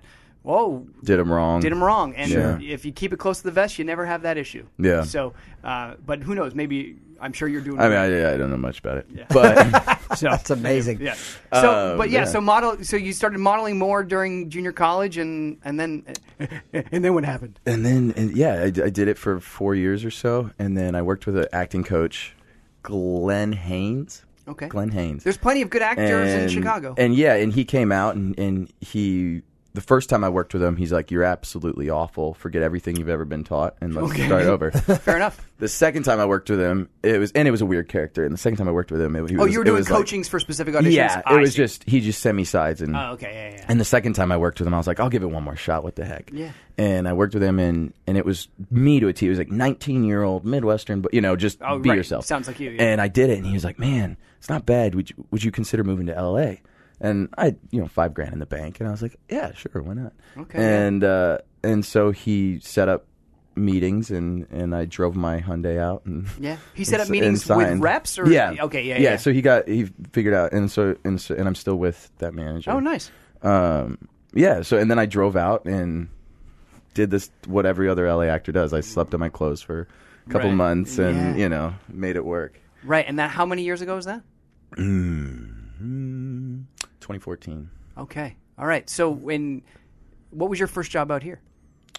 Speaker 3: Whoa.
Speaker 5: Did him wrong.
Speaker 3: Did him wrong. And
Speaker 5: Yeah.
Speaker 3: if you keep it close to the vest, you never have that issue.
Speaker 5: Yeah.
Speaker 3: So, uh, but who knows? Maybe, I'm sure you're doing
Speaker 5: I mean,
Speaker 3: great.
Speaker 5: I, I don't know much about it. But
Speaker 3: So,
Speaker 4: That's amazing.
Speaker 3: Yeah. So,
Speaker 5: Um,
Speaker 3: but yeah,
Speaker 5: yeah.
Speaker 3: so model. So you started modeling more during junior college, and and then and then what happened?
Speaker 5: And then, and yeah, I, d- I did it for four years or so. And then I worked with an acting coach, Glenn Haynes.
Speaker 3: Okay.
Speaker 5: Glenn Haynes.
Speaker 3: There's plenty of good actors in Chicago.
Speaker 5: And yeah, and he came out and, and he, the first time I worked with him, he's like, "You're absolutely awful. Forget everything you've ever been taught and let's
Speaker 3: Okay.
Speaker 5: start over."
Speaker 3: Fair enough.
Speaker 5: The second time I worked with him, it was, and it was a weird character. And the second time I worked with him, it, he
Speaker 3: Oh,
Speaker 5: was,
Speaker 3: you were
Speaker 5: it
Speaker 3: doing
Speaker 5: was like-
Speaker 3: coachings for specific auditions?
Speaker 5: yeah, it
Speaker 3: I
Speaker 5: was
Speaker 3: see.
Speaker 5: just, he just sent me sides. And,
Speaker 3: Oh, okay, yeah, yeah.
Speaker 5: and the second time I worked with him, I was like, I'll give it one more shot. What the heck?
Speaker 3: Yeah.
Speaker 5: And I worked with him, and, and it was me to a T. It was like nineteen-year-old Midwestern, but, you know, just
Speaker 3: Oh,
Speaker 5: be
Speaker 3: right.
Speaker 5: yourself.
Speaker 3: Sounds like you, yeah.
Speaker 5: And I did it, and he was like, "Man, it's not bad. Would you, would you consider moving to L A?" And I had, you know, five grand in the bank, and I was like, "Yeah, sure, why not?"
Speaker 3: Okay,
Speaker 5: And uh, and so he set up meetings, and, and I drove my Hyundai out, and
Speaker 3: Yeah. He set up
Speaker 5: and
Speaker 3: meetings with
Speaker 5: signed.
Speaker 3: reps? Or
Speaker 5: Yeah.
Speaker 3: Okay, yeah,
Speaker 5: yeah.
Speaker 3: yeah.
Speaker 5: So he got he figured out, and so and so, and I'm still with that manager.
Speaker 3: Oh, nice.
Speaker 5: Um, yeah. So and then I drove out and did this what every other L A actor does. I slept in my clothes for a couple
Speaker 3: Right.
Speaker 5: months, and
Speaker 3: Yeah.
Speaker 5: you know, made it work.
Speaker 3: Right, and that how many years ago was that?
Speaker 5: Mm, twenty fourteen.
Speaker 3: Okay. All right. So when what was your first job out here?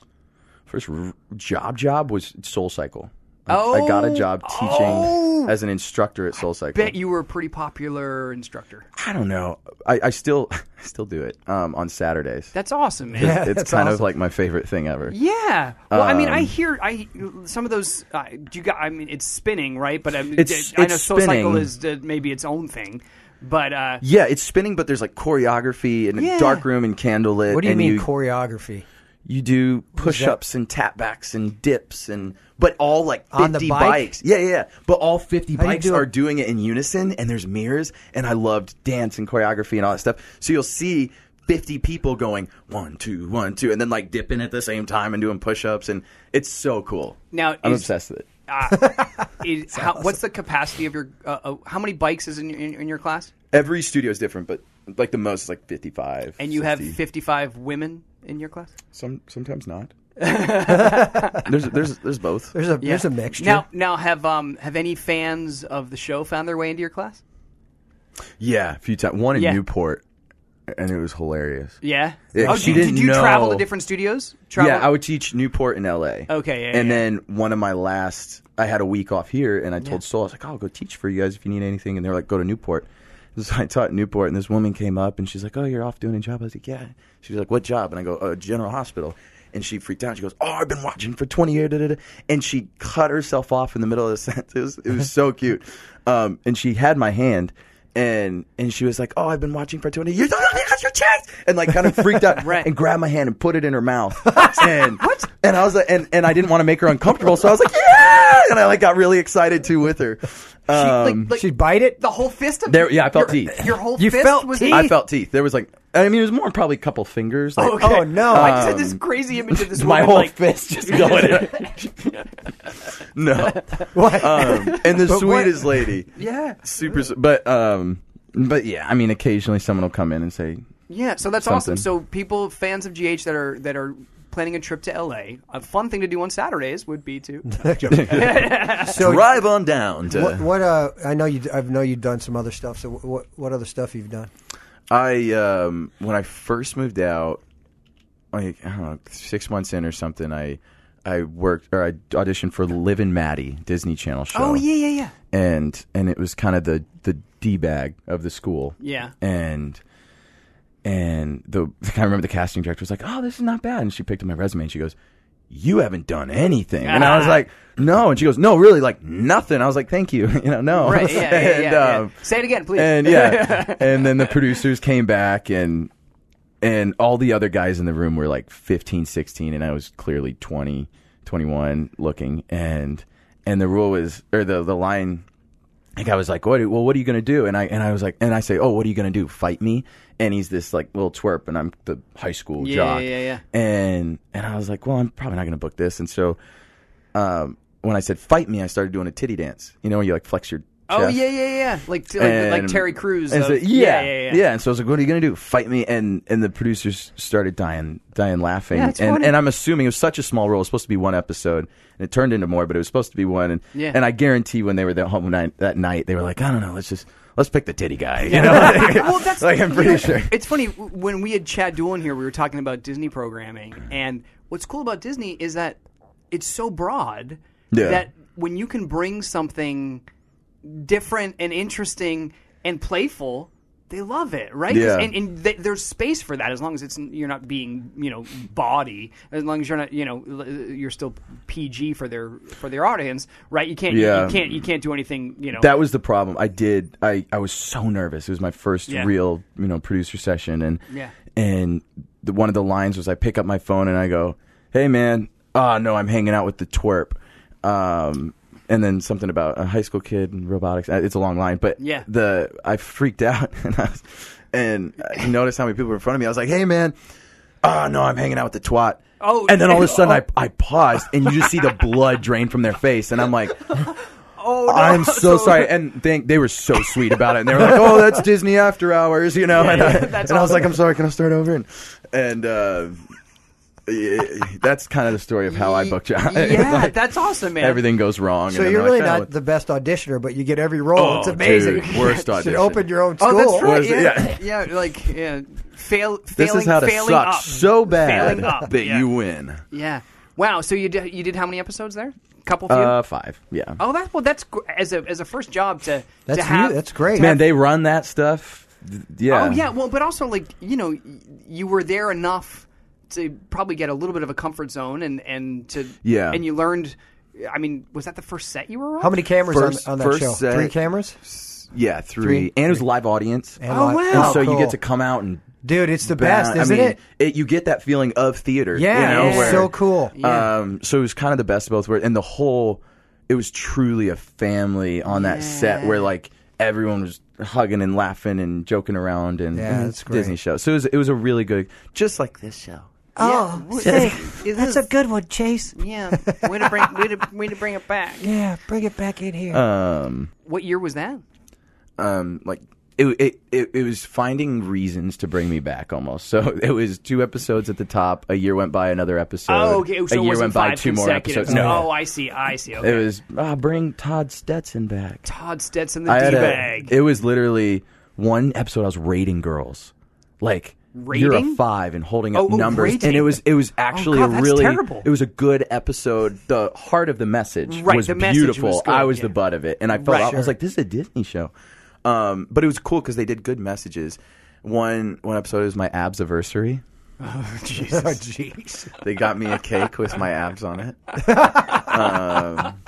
Speaker 5: First r- job job was Soul Cycle. I,
Speaker 3: Oh,
Speaker 5: I got a job teaching
Speaker 3: oh.
Speaker 5: as an instructor at Soul Cycle.
Speaker 3: Bet you were a pretty popular instructor.
Speaker 5: I don't know. I, I still I still do it um, on Saturdays.
Speaker 3: That's awesome, man.
Speaker 4: Yeah,
Speaker 5: it's
Speaker 4: that's
Speaker 5: kind of
Speaker 4: awesome.
Speaker 5: like my favorite thing ever.
Speaker 3: Yeah. Well, I mean, I
Speaker 5: Um,
Speaker 3: hear I some of those. Uh, you got. I mean, it's spinning, right? But um,
Speaker 5: It's-
Speaker 3: I know
Speaker 5: it's
Speaker 3: Soul Cycle
Speaker 5: spinning.
Speaker 3: is uh, maybe its own thing. But uh,
Speaker 5: Yeah, it's spinning, but there's like choreography and
Speaker 3: Yeah.
Speaker 5: a dark room and candlelit.
Speaker 4: What do you
Speaker 5: and
Speaker 4: mean
Speaker 5: you,
Speaker 4: choreography?
Speaker 5: You do push-ups and tap-backs and dips and but all like fifty
Speaker 4: On the bike?
Speaker 5: bikes. Yeah, yeah, yeah. But all fifty
Speaker 4: How do you
Speaker 5: bikes
Speaker 4: do it?
Speaker 5: are doing it in unison, and there's mirrors. And I loved dance and choreography and all that stuff. So you'll see fifty people going one, two, one, two, and then like dipping at the same time and doing push-ups, and it's so cool.
Speaker 3: Now,
Speaker 5: I'm
Speaker 3: is-
Speaker 5: obsessed with it.
Speaker 3: uh, is, how, what's the capacity of your? Uh, uh, how many bikes is in, in in your class?
Speaker 5: Every studio is different, but like the most is like fifty-five.
Speaker 3: And you have
Speaker 5: sixty.
Speaker 3: fifty-five women in your class.
Speaker 5: Some sometimes not. there's there's there's both.
Speaker 4: There's a there's a mixture.
Speaker 3: Now, now have um have any fans of the show found their way into your class?
Speaker 5: Yeah, a few times. One in
Speaker 3: Yeah.
Speaker 5: Newport, and it was hilarious.
Speaker 3: Yeah.
Speaker 5: Yeah,
Speaker 3: oh,
Speaker 5: she
Speaker 3: did,
Speaker 5: didn't
Speaker 3: did you travel to
Speaker 5: know.
Speaker 3: different studios? Travel?
Speaker 5: Yeah, I would teach Newport in L A.
Speaker 3: Okay, yeah,
Speaker 5: And
Speaker 3: yeah.
Speaker 5: then one of my last, I had a week off here, and I told
Speaker 3: Yeah.
Speaker 5: Soul, I was like, "Oh, I'll go teach for you guys if you need anything." And they were like, "Go to Newport." So I taught Newport, and this woman came up, and she's like, "Oh, you're off doing a job?" I was like, "Yeah." She's like, "What job?" And I go, uh, "General Hospital." And she freaked out. She goes, "Oh, I've been watching for twenty years." Da, da, da. And she cut herself off in the middle of the sentence. It was, it was so cute. Um, and she had my hand. And and she was like, "Oh, I've been watching for twenty years." Oh, that's your chest! And like kind of freaked out
Speaker 3: Right.
Speaker 5: and grabbed my hand and put it in her mouth. And what? And I was like, and, and I didn't want to make her uncomfortable, so I was like, "Yeah!" And I like got really excited too with her. Um,
Speaker 3: like, like
Speaker 4: She'd bite it.
Speaker 3: the whole fist of
Speaker 5: there, yeah, I felt
Speaker 3: your,
Speaker 5: teeth.
Speaker 3: Your whole
Speaker 4: You
Speaker 3: fist
Speaker 4: felt
Speaker 3: was
Speaker 4: teeth?
Speaker 3: in-
Speaker 5: I felt teeth. There was like, I mean, it was more probably a couple fingers. Like,
Speaker 3: Okay.
Speaker 4: Oh, no.
Speaker 3: I just had this
Speaker 5: Um,
Speaker 3: crazy image of this
Speaker 5: my
Speaker 3: woman
Speaker 5: whole
Speaker 3: like
Speaker 5: fist just going in. No.
Speaker 4: What?
Speaker 5: Um, and the
Speaker 4: But what-
Speaker 5: sweetest lady.
Speaker 3: yeah.
Speaker 5: Super, s- but um, but yeah, I mean, occasionally someone will come in and say,
Speaker 3: Yeah, so that's
Speaker 5: Something.
Speaker 3: awesome. So people, fans of G H that are that are planning a trip to L A, a fun thing to do on Saturdays would be to
Speaker 4: So
Speaker 5: "Drive on down to."
Speaker 4: what? What? Uh, I know you. I know you've done some other stuff. So what? What other stuff you've done?
Speaker 5: I um, when I first moved out, like I don't know, six months in or something, I I worked or I auditioned for Liv and Maddie Disney Channel show.
Speaker 3: Oh yeah, yeah, yeah.
Speaker 5: and and it was kind of the the d bag of the school.
Speaker 3: Yeah.
Speaker 5: and and the I remember the casting director was like, "Oh, this is not bad," and she picked up my resume and she goes, "You haven't done anything," and I was like, "No," and she goes, "No, really, like nothing." I was like, "Thank you," you know, no,
Speaker 3: Right, yeah, yeah,
Speaker 5: and,
Speaker 3: yeah, yeah.
Speaker 5: um,
Speaker 3: Say it again, please.
Speaker 5: and yeah, and then the producers came back and and all the other guys in the room were like fifteen, sixteen, and I was clearly twenty, twenty-one looking, and and the rule was or the the line, like I was like, what well what are you gonna do? And I and I was like, and I say, "Oh, what are you gonna do? Fight me?" And he's this like little twerp, and I'm the high school
Speaker 3: Yeah,
Speaker 5: jock.
Speaker 3: yeah, yeah.
Speaker 5: And and I was like, well, I'm probably not gonna book this. And so um, when I said fight me, I started doing a titty dance. You know, when you like flex your
Speaker 3: Oh
Speaker 5: chef.
Speaker 3: yeah, yeah, yeah. Like like,
Speaker 5: And-
Speaker 3: like Terry Crews.
Speaker 5: And
Speaker 3: of-
Speaker 5: so,
Speaker 3: yeah,
Speaker 5: yeah,
Speaker 3: yeah, yeah.
Speaker 5: And so I was like, "What are you gonna do? Fight me?" And and the producers started dying, dying laughing.
Speaker 3: Yeah, it's
Speaker 5: and
Speaker 3: funny.
Speaker 5: and I'm assuming it was such a small role. It was supposed to be one episode, and it turned into more, but it was supposed to be one. And
Speaker 3: Yeah.
Speaker 5: and I guarantee when they were at home night, that night, they were like, "I don't know, let's just let's pick the titty guy." You know,
Speaker 3: Well, that's
Speaker 5: like I'm pretty
Speaker 3: you know,
Speaker 5: sure.
Speaker 3: It's funny when we had Chad Doolin here. We were talking about Disney programming, and what's cool about Disney is that it's so broad
Speaker 5: Yeah.
Speaker 3: that when you can bring something different and interesting and playful, they love it, right? 'Cause-
Speaker 5: Yeah.
Speaker 3: And, and th- there's space for that as long as it's you're not being, you know, bawdy. As long as you're not, you know, l- you're still P G for their for their audience, right? You can't,
Speaker 5: Yeah.
Speaker 3: you, you can't, you can't do anything, you know.
Speaker 5: That was the problem. I did. I, I was so nervous. It was my first
Speaker 3: Yeah.
Speaker 5: real, you know, producer session, and
Speaker 3: Yeah.
Speaker 5: and the, one of the lines was, I pick up my phone and I go, "Hey man, oh no, I'm hanging out with the twerp," um, and then something about a high school kid and robotics. It's a long line, but
Speaker 3: Yeah.
Speaker 5: the I freaked out and I was, and I noticed how many people were in front of me. I was like, "Hey man, oh no, I'm hanging out with the twat."
Speaker 3: Oh,
Speaker 5: and then all of a sudden
Speaker 3: oh.
Speaker 5: I I paused and you just see the blood drain from their face, and I'm like.
Speaker 3: Oh, no.
Speaker 5: I'm so sorry, and they, they were so sweet about it, and they were like, "Oh, that's Disney After Hours," you know.
Speaker 3: Yeah,
Speaker 5: and I,
Speaker 3: yeah, that's
Speaker 5: and I was like,
Speaker 3: awesome.
Speaker 5: "I'm sorry, can I start over?" And and uh, yeah, that's kind of the story of how I booked you.
Speaker 3: Yeah,
Speaker 5: Like,
Speaker 3: that's awesome, man.
Speaker 5: everything goes wrong.
Speaker 4: So
Speaker 5: and then
Speaker 4: you're
Speaker 5: they're
Speaker 4: really
Speaker 5: like,
Speaker 4: not
Speaker 5: "Oh,
Speaker 4: the best auditioner, but you get every role.
Speaker 5: oh,
Speaker 4: it's amazing.
Speaker 5: dude, worst
Speaker 4: You
Speaker 5: audition.
Speaker 4: should open your own school.
Speaker 3: Oh, that's right.
Speaker 5: Was-
Speaker 3: Yeah,
Speaker 5: yeah.
Speaker 3: yeah, like yeah, fail.
Speaker 5: This
Speaker 3: Failing,
Speaker 5: is how to
Speaker 3: failing
Speaker 5: suck
Speaker 3: up.
Speaker 5: so bad
Speaker 3: Failing up,
Speaker 5: that
Speaker 3: yeah.
Speaker 5: you win.
Speaker 3: Yeah. Wow. So you did you did how many episodes there? Couple few.
Speaker 5: Uh, five, yeah.
Speaker 3: oh, that's well. That's gr- as a as a first job to
Speaker 4: That's
Speaker 3: to have.
Speaker 4: you. That's great.
Speaker 5: Man, they run that stuff. th- Yeah.
Speaker 3: Oh yeah. Well, but also like you know, y- you were there enough to probably get a little bit of a comfort zone and and to
Speaker 5: Yeah.
Speaker 3: and you learned. I mean, was that the first set you were on?
Speaker 4: How many cameras
Speaker 5: First-
Speaker 4: on, on that
Speaker 5: first
Speaker 4: show?
Speaker 5: set-
Speaker 4: Three cameras?
Speaker 5: Yeah, three.
Speaker 4: Three.
Speaker 5: And it was a live audience.
Speaker 4: And
Speaker 3: Oh,
Speaker 4: li-
Speaker 3: wow.
Speaker 5: And so
Speaker 4: cool.
Speaker 5: you get to come out and
Speaker 4: Dude, it's the
Speaker 5: bound-
Speaker 4: best, isn't
Speaker 5: I mean,
Speaker 4: it?
Speaker 5: it? You get that feeling of theater.
Speaker 4: Yeah,
Speaker 5: you know,
Speaker 4: it's
Speaker 5: where,
Speaker 4: so cool.
Speaker 3: Yeah.
Speaker 5: Um, so it was kind of the best of both worlds, and the whole, it was truly a family on that set where like everyone was hugging and laughing and joking around, and
Speaker 4: Yeah,
Speaker 5: and
Speaker 4: that's great.
Speaker 5: Disney show. So it was it was a really good, just like this show.
Speaker 3: Oh,
Speaker 4: hey,
Speaker 3: it
Speaker 4: that's
Speaker 3: is-
Speaker 4: a good one, Chase.
Speaker 3: Yeah. Way to bring way to way to bring it back.
Speaker 4: Yeah, bring it back in here.
Speaker 5: Um,
Speaker 3: What year was that?
Speaker 5: um, like. It, it it it was finding reasons to bring me back almost. So it was two episodes at the top. A year went by, another episode.
Speaker 3: Oh, okay. So
Speaker 5: a
Speaker 3: it
Speaker 5: year
Speaker 3: wasn't
Speaker 5: went by,
Speaker 3: five
Speaker 5: two more
Speaker 3: consecutive.
Speaker 5: episodes. No,
Speaker 3: Oh, I see. I see. Okay.
Speaker 5: it was ah, bring Todd Stetson back.
Speaker 3: Todd Stetson, the
Speaker 5: I had a-
Speaker 3: D-bag.
Speaker 5: It was literally one episode. I was rating girls, like you're
Speaker 3: Rating?
Speaker 5: a five and holding up
Speaker 3: Oh, oh,
Speaker 5: numbers,
Speaker 3: rating.
Speaker 5: and it was it was actually
Speaker 3: God,
Speaker 5: a
Speaker 3: that's
Speaker 5: really
Speaker 3: terrible.
Speaker 5: it was a good episode. The heart of the message
Speaker 3: Right,
Speaker 5: was
Speaker 3: the message
Speaker 5: beautiful.
Speaker 3: was good,
Speaker 5: I was
Speaker 3: yeah.
Speaker 5: the butt of it, and I felt
Speaker 3: Right.
Speaker 5: I was
Speaker 3: Sure.
Speaker 5: like, this is a Disney show. Um, but it was cool because they did good messages. One one episode was my abs-versary.
Speaker 4: oh, jeez.
Speaker 5: They got me a cake with my abs on it. Um,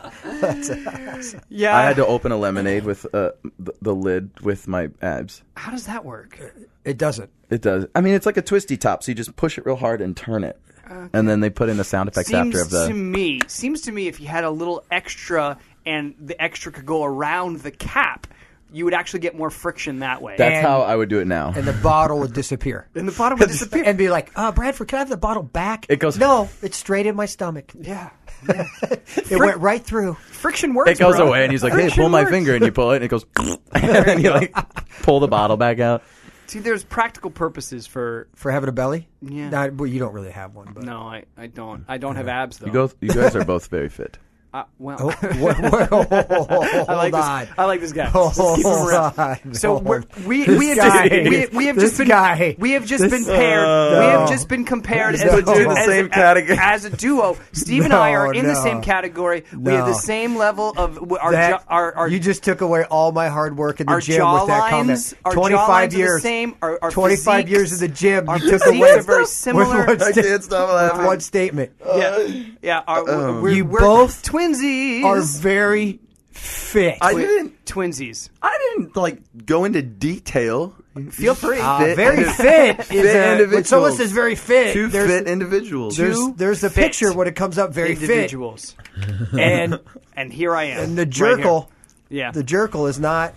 Speaker 3: yeah.
Speaker 5: I had to open a lemonade with uh, the, the lid with my abs.
Speaker 3: How does that work?
Speaker 4: It doesn't.
Speaker 5: It does. I mean, it's like a twisty top, so you just push it real hard and turn it, and then they put in the sound effects
Speaker 3: Seems
Speaker 5: after of the.
Speaker 3: to me, seems to me, if you had a little extra and the extra could go around the cap, you would actually get more friction that way.
Speaker 5: That's
Speaker 4: And-
Speaker 5: how I would do it now.
Speaker 4: And the bottle would disappear.
Speaker 3: and the bottom would disappear.
Speaker 4: And be like, uh, Bradford, can I have the bottle back?
Speaker 5: It goes-
Speaker 4: No, it's straight in my stomach.
Speaker 3: yeah.
Speaker 4: It went right through.
Speaker 3: Friction works.
Speaker 5: It goes
Speaker 3: bro.
Speaker 5: away, and he's like, "Hey,
Speaker 3: Friction
Speaker 5: pull my
Speaker 3: works.
Speaker 5: finger," and you pull it, and it goes, and then you like pull the bottle back out.
Speaker 3: See, there's practical purposes for.
Speaker 4: For having a belly?
Speaker 3: Yeah.
Speaker 4: Not, well, you don't really have one. But.
Speaker 3: No, I, I don't. I don't have abs though.
Speaker 5: You go. You guys are both very fit.
Speaker 3: Uh, well,
Speaker 4: Oh, what, what, hold
Speaker 3: I like
Speaker 4: on.
Speaker 3: this. I like this guy.
Speaker 4: Hold
Speaker 3: Let's keep him real.
Speaker 4: on.
Speaker 3: So
Speaker 4: Hold.
Speaker 3: we're, we
Speaker 4: This
Speaker 3: we have
Speaker 4: guy.
Speaker 3: just we, we have
Speaker 4: This
Speaker 3: just been
Speaker 4: guy.
Speaker 3: we have just
Speaker 4: This-
Speaker 3: been paired. we
Speaker 4: no.
Speaker 3: have just been compared
Speaker 4: This
Speaker 3: as, a,
Speaker 4: is in
Speaker 5: the
Speaker 3: as,
Speaker 5: same
Speaker 3: a-
Speaker 5: category.
Speaker 3: as a duo. Steve and I are
Speaker 4: No,
Speaker 3: in the
Speaker 4: no.
Speaker 3: same category. We have the
Speaker 4: No.
Speaker 3: same level of our
Speaker 4: That-
Speaker 3: jo- our, our
Speaker 4: you just took away all my hard work in the
Speaker 3: our
Speaker 4: gym with that
Speaker 3: jawlines.
Speaker 4: comment.
Speaker 3: Our
Speaker 4: twenty-five
Speaker 3: jawlines
Speaker 4: years.
Speaker 3: are the same. Our, our
Speaker 4: twenty-five
Speaker 3: physiques-
Speaker 4: years in the gym.
Speaker 3: Our
Speaker 4: You took
Speaker 3: physiques
Speaker 4: away
Speaker 3: are very similar.
Speaker 4: With one,
Speaker 5: I
Speaker 4: sta-
Speaker 5: can't stop laughing.
Speaker 4: with one statement.
Speaker 3: Yeah, yeah. Our, we're,
Speaker 4: You
Speaker 3: we're
Speaker 4: both
Speaker 3: twinsies.
Speaker 4: Are very fit.
Speaker 5: I didn't.
Speaker 3: twinsies.
Speaker 5: I didn't like go into detail.
Speaker 3: Feel free.
Speaker 4: Uh,
Speaker 5: Fit-
Speaker 4: very fit. Is
Speaker 5: fit
Speaker 4: a, when someone
Speaker 5: individuals.
Speaker 4: says very fit,
Speaker 5: Two
Speaker 4: there's,
Speaker 5: fit individuals.
Speaker 4: there's,
Speaker 3: Two
Speaker 4: there's the
Speaker 3: fit
Speaker 4: picture when it comes up very fit.
Speaker 3: individuals.
Speaker 4: And,
Speaker 3: And here I am.
Speaker 4: and the
Speaker 3: right here.
Speaker 4: jerkle,
Speaker 3: Yeah.
Speaker 4: the jerkle is not.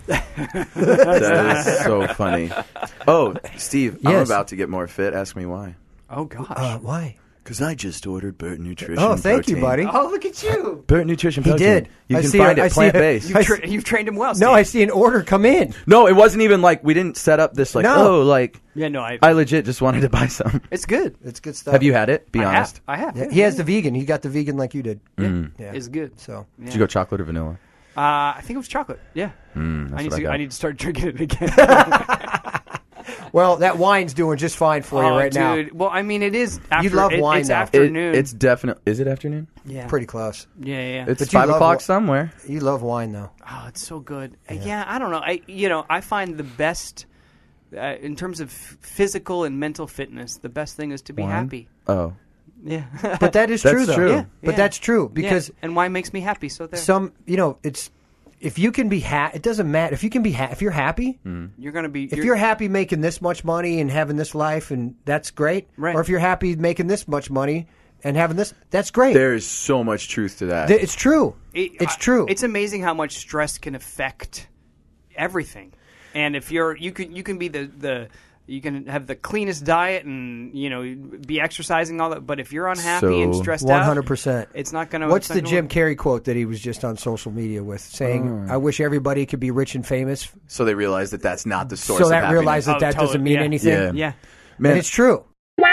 Speaker 5: That is so funny. Oh, Steve, I'm
Speaker 4: Yes.
Speaker 5: about to get more fit. Ask me why.
Speaker 3: oh gosh.
Speaker 4: Uh, why?
Speaker 5: Because I just ordered Burt Nutrition.
Speaker 4: Oh, thank
Speaker 5: protein.
Speaker 4: you, buddy.
Speaker 3: Oh, look at you.
Speaker 5: Burt Nutrition
Speaker 4: He
Speaker 5: protein.
Speaker 4: did.
Speaker 5: You
Speaker 4: I
Speaker 5: can
Speaker 4: see
Speaker 5: find
Speaker 4: a- I
Speaker 5: it
Speaker 4: see a-
Speaker 5: plant-based.
Speaker 3: You've, tra- you've trained him well, Steve.
Speaker 4: No, I see an order come in.
Speaker 5: No, it wasn't even like we didn't set up this like,
Speaker 4: No.
Speaker 5: oh, like,
Speaker 3: Yeah, no, I.
Speaker 5: I legit just wanted to buy some.
Speaker 3: it's good.
Speaker 4: It's good stuff.
Speaker 5: Have you had it? Be
Speaker 3: I
Speaker 5: honest.
Speaker 3: have. I have.
Speaker 4: Yeah, he has the vegan. He got the vegan like you did.
Speaker 5: Mm.
Speaker 4: Yeah.
Speaker 3: It's good.
Speaker 4: So
Speaker 5: Did you go chocolate or vanilla?
Speaker 3: Uh, I think it was chocolate. Yeah.
Speaker 5: Mm, that's
Speaker 3: I need
Speaker 5: what I
Speaker 3: to.
Speaker 5: got.
Speaker 3: I need to start drinking it again.
Speaker 4: well, that wine's doing just fine for you
Speaker 3: oh,
Speaker 4: right now.
Speaker 3: dude. Well, I mean, it is. After,
Speaker 4: love
Speaker 3: it-
Speaker 4: wine,
Speaker 3: It's
Speaker 4: though.
Speaker 5: It,
Speaker 3: afternoon.
Speaker 5: it's definitely. Is it afternoon?
Speaker 3: yeah.
Speaker 4: Pretty close.
Speaker 3: Yeah, yeah. yeah.
Speaker 5: It's
Speaker 4: But you
Speaker 5: five
Speaker 4: love
Speaker 5: o'clock
Speaker 4: wa-
Speaker 5: somewhere.
Speaker 4: You love wine, though.
Speaker 3: Oh, it's so good. Uh, Yeah, I don't know. I you know I find the best uh, in terms of f- physical and mental fitness. The best thing is to be
Speaker 5: Wine?
Speaker 3: happy.
Speaker 5: Oh.
Speaker 3: Yeah,
Speaker 4: But that is
Speaker 5: That's
Speaker 4: true, though.
Speaker 5: true.
Speaker 3: Yeah,
Speaker 4: But
Speaker 3: yeah.
Speaker 4: that's true because
Speaker 3: Yeah. And wine makes me happy. So there,
Speaker 4: some, you know, it's if you can be ha- it doesn't matter if you can be ha- if you're happy.
Speaker 3: you're gonna be.
Speaker 4: If you're happy making this much money and having this life, and that's great.
Speaker 3: Right.
Speaker 4: Or if you're happy making this much money and having this, that's great.
Speaker 5: There is so much truth to that.
Speaker 4: Th- It's true.
Speaker 3: It-
Speaker 4: it's
Speaker 3: I-
Speaker 4: true.
Speaker 3: It's amazing how much stress can affect everything. And if you're, you can, you can be the, the, you can have the cleanest diet and you know be exercising all that. But if you're unhappy and
Speaker 5: So-
Speaker 3: stressed
Speaker 4: One
Speaker 3: out,
Speaker 4: hundred percent.
Speaker 3: it's not going to.
Speaker 4: What's the Jim Carrey quote that he was just on social media with, saying, "I wish everybody could be rich and famous,"
Speaker 5: so they realize that that's not the source
Speaker 4: so
Speaker 5: of
Speaker 4: that
Speaker 5: happiness.
Speaker 4: realize that
Speaker 3: Oh,
Speaker 4: that
Speaker 3: totally,
Speaker 4: doesn't mean
Speaker 3: yeah.
Speaker 4: anything.
Speaker 5: Yeah.
Speaker 3: Yeah.
Speaker 5: Man,
Speaker 4: And it's true.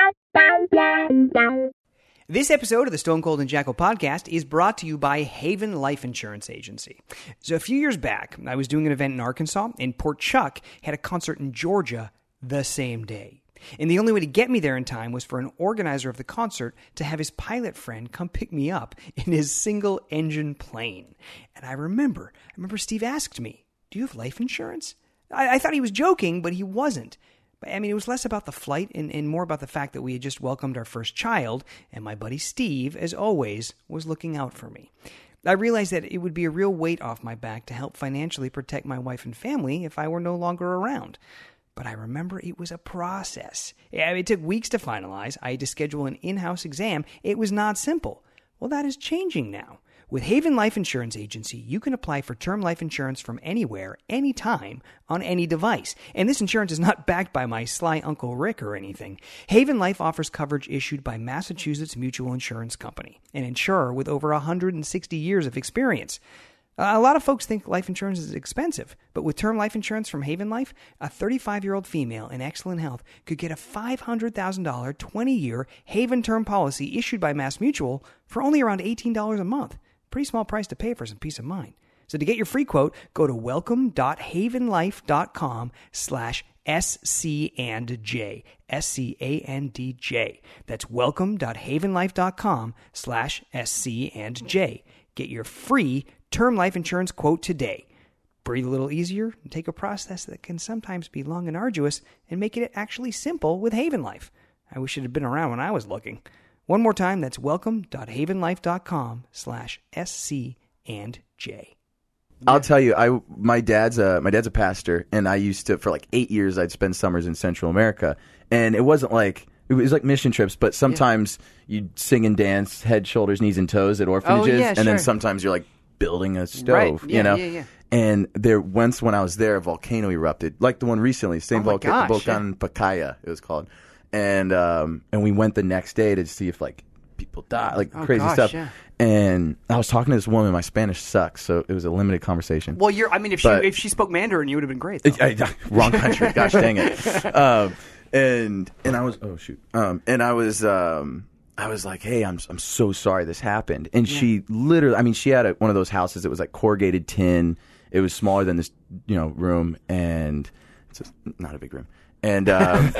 Speaker 6: This episode of the Stone Cold and Jackal podcast is brought to you by Haven Life Insurance Agency. So a few years back, I was doing an event in Arkansas, and Port Chuck had a concert in Georgia the same day. And the only way to get me there in time was for an organizer of the concert to have his pilot friend come pick me up in his single-engine plane. And I remember, I remember Steve asked me, "Do you have life insurance?" I, I thought he was joking, but he wasn't. I mean, it was less about the flight and, and more about the fact that we had just welcomed our first child, and my buddy Steve, as always, was looking out for me. I realized that it would be a real weight off my back to help financially protect my wife and family if I were no longer around. But I remember it was a process. Yeah, it took weeks to finalize. I had to schedule an in-house exam. It was not simple. Well, that is changing now. With Haven Life Insurance Agency, you can apply for term life insurance from anywhere, anytime, on any device. And this insurance is not backed by my sly Uncle Rick or anything. Haven Life offers coverage issued by Massachusetts Mutual Insurance Company, an insurer with over one hundred sixty years of experience. A lot of folks think life insurance is expensive, but with term life insurance from Haven Life, a thirty-five-year-old female in excellent health could get a five hundred thousand dollars twenty-year Haven term policy issued by Mass Mutual for only around eighteen dollars a month. Pretty small price to pay for some peace of mind. So to get your free quote, go to welcome.havenlife.com slash SC and J. S C A N D J. That's welcome.havenlife.com slash SC and J. Get your free term life insurance quote today. Breathe a little easier and take a process that can sometimes be long and arduous and make it actually simple with Haven Life. I wish it had been around when I was looking. One more time, that's welcome.havenlife.com slash SC and J.
Speaker 5: I'll tell you, I my dad's a my dad's a pastor, and I used to for like eight years I'd spend summers in Central America, and it wasn't like it was like mission trips, but sometimes you'd sing and dance, head, shoulders, knees, and toes at orphanages,
Speaker 3: yeah,
Speaker 5: and
Speaker 3: sure.
Speaker 5: then sometimes you're like building a stove,
Speaker 3: Right. Yeah,
Speaker 5: you know.
Speaker 3: yeah, yeah.
Speaker 5: And there once when I was there, a volcano erupted, like the one recently, same
Speaker 3: Oh my
Speaker 5: volcano,
Speaker 3: gosh,
Speaker 5: Volcan Pacaya, it was called, and um and we went the next day to see if like people died, like
Speaker 3: Oh,
Speaker 5: crazy
Speaker 3: gosh,
Speaker 5: stuff.
Speaker 3: yeah.
Speaker 5: And I was talking to this woman. My Spanish sucks, so it was a limited conversation.
Speaker 3: Well, you're. I mean, if
Speaker 5: But-
Speaker 3: she if she spoke Mandarin, you would have been great. though.
Speaker 5: I, I, wrong country. Gosh dang it. Um, and and I was oh shoot. Um, and I was um, I was like, hey, I'm I'm so sorry this happened. And she literally, I mean, she had a, one of those houses that was like corrugated tin. It was smaller than this, you know, room, and it's just not a big room. And um,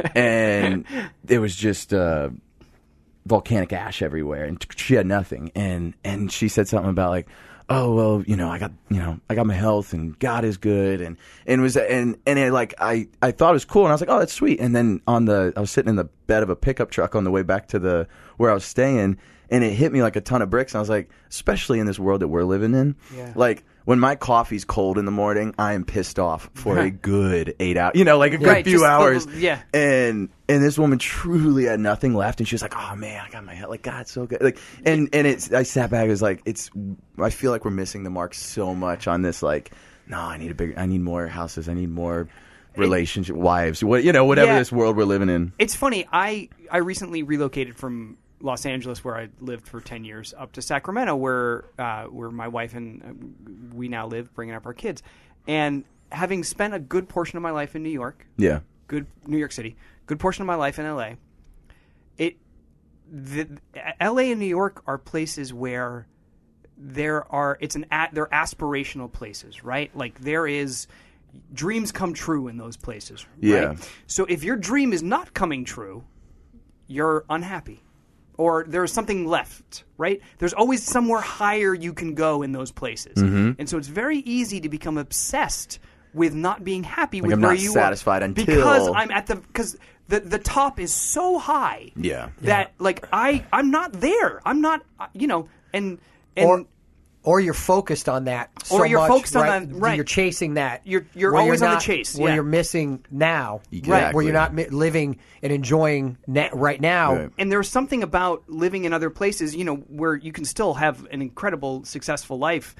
Speaker 5: and it was just uh, volcanic ash everywhere, and she had nothing. And and she said something about like, oh well, you know, I got you know, I got my health, and God is good, and and it was and and it, like I I thought it was cool, and I was like, oh, that's sweet. And then on the I was sitting in the bed of a pickup truck on the way back to the where I was staying, and it hit me like a ton of bricks. And I was like, especially in this world that we're living in,
Speaker 3: Yeah.
Speaker 5: like. When my coffee's cold in the morning, I am pissed off for a good eight hours, you know, like a good
Speaker 3: Right,
Speaker 5: few
Speaker 3: just the-
Speaker 5: hours.
Speaker 3: yeah.
Speaker 5: And and this woman truly had nothing left, and she was like, "Oh man, I got my head like God, so good." Like, and and it's I sat back, it was like it's I feel like we're missing the mark so much on this. Like, no, I need a bigger, I need more houses, I need more relationship, wives, what you know, whatever
Speaker 3: Yeah.
Speaker 5: this world we're living in.
Speaker 3: It's funny. I I recently relocated from Los Angeles, where I lived for ten years, up to Sacramento, where uh, where my wife and uh, we now live, bringing up our kids. And having spent a good portion of my life in New York,
Speaker 5: Yeah.
Speaker 3: good New York City, good portion of my life in L A, it the, L A and New York are places where there are it's an they're aspirational places, right? Like there is dreams come true in those places, right?
Speaker 5: Yeah.
Speaker 3: So if your dream is not coming true, you're unhappy. Or there's something left, right? There's always somewhere higher you can go in those places.
Speaker 5: Mm-hmm.
Speaker 3: And so it's very easy to become obsessed with not being happy
Speaker 5: Like
Speaker 3: with
Speaker 5: I'm
Speaker 3: where
Speaker 5: not
Speaker 3: you
Speaker 5: satisfied
Speaker 3: are.
Speaker 5: until-
Speaker 3: Because I'm at the because the the top is so high.
Speaker 5: Yeah.
Speaker 3: That like I I'm not there. I'm not uh, you know and and
Speaker 4: or or you're focused on that so
Speaker 3: Or you're
Speaker 4: much,
Speaker 3: focused on
Speaker 4: right?
Speaker 3: that- right.
Speaker 4: You're chasing that.
Speaker 3: You're- you're
Speaker 4: where
Speaker 3: always on the
Speaker 4: not-
Speaker 3: chase,
Speaker 4: Where
Speaker 3: yeah.
Speaker 4: you're missing now,
Speaker 5: Exactly.
Speaker 4: where you're not mi- living and enjoying na- right now.
Speaker 5: Right.
Speaker 3: And there's something about living in other places, you know, where you can still have an incredible, successful life.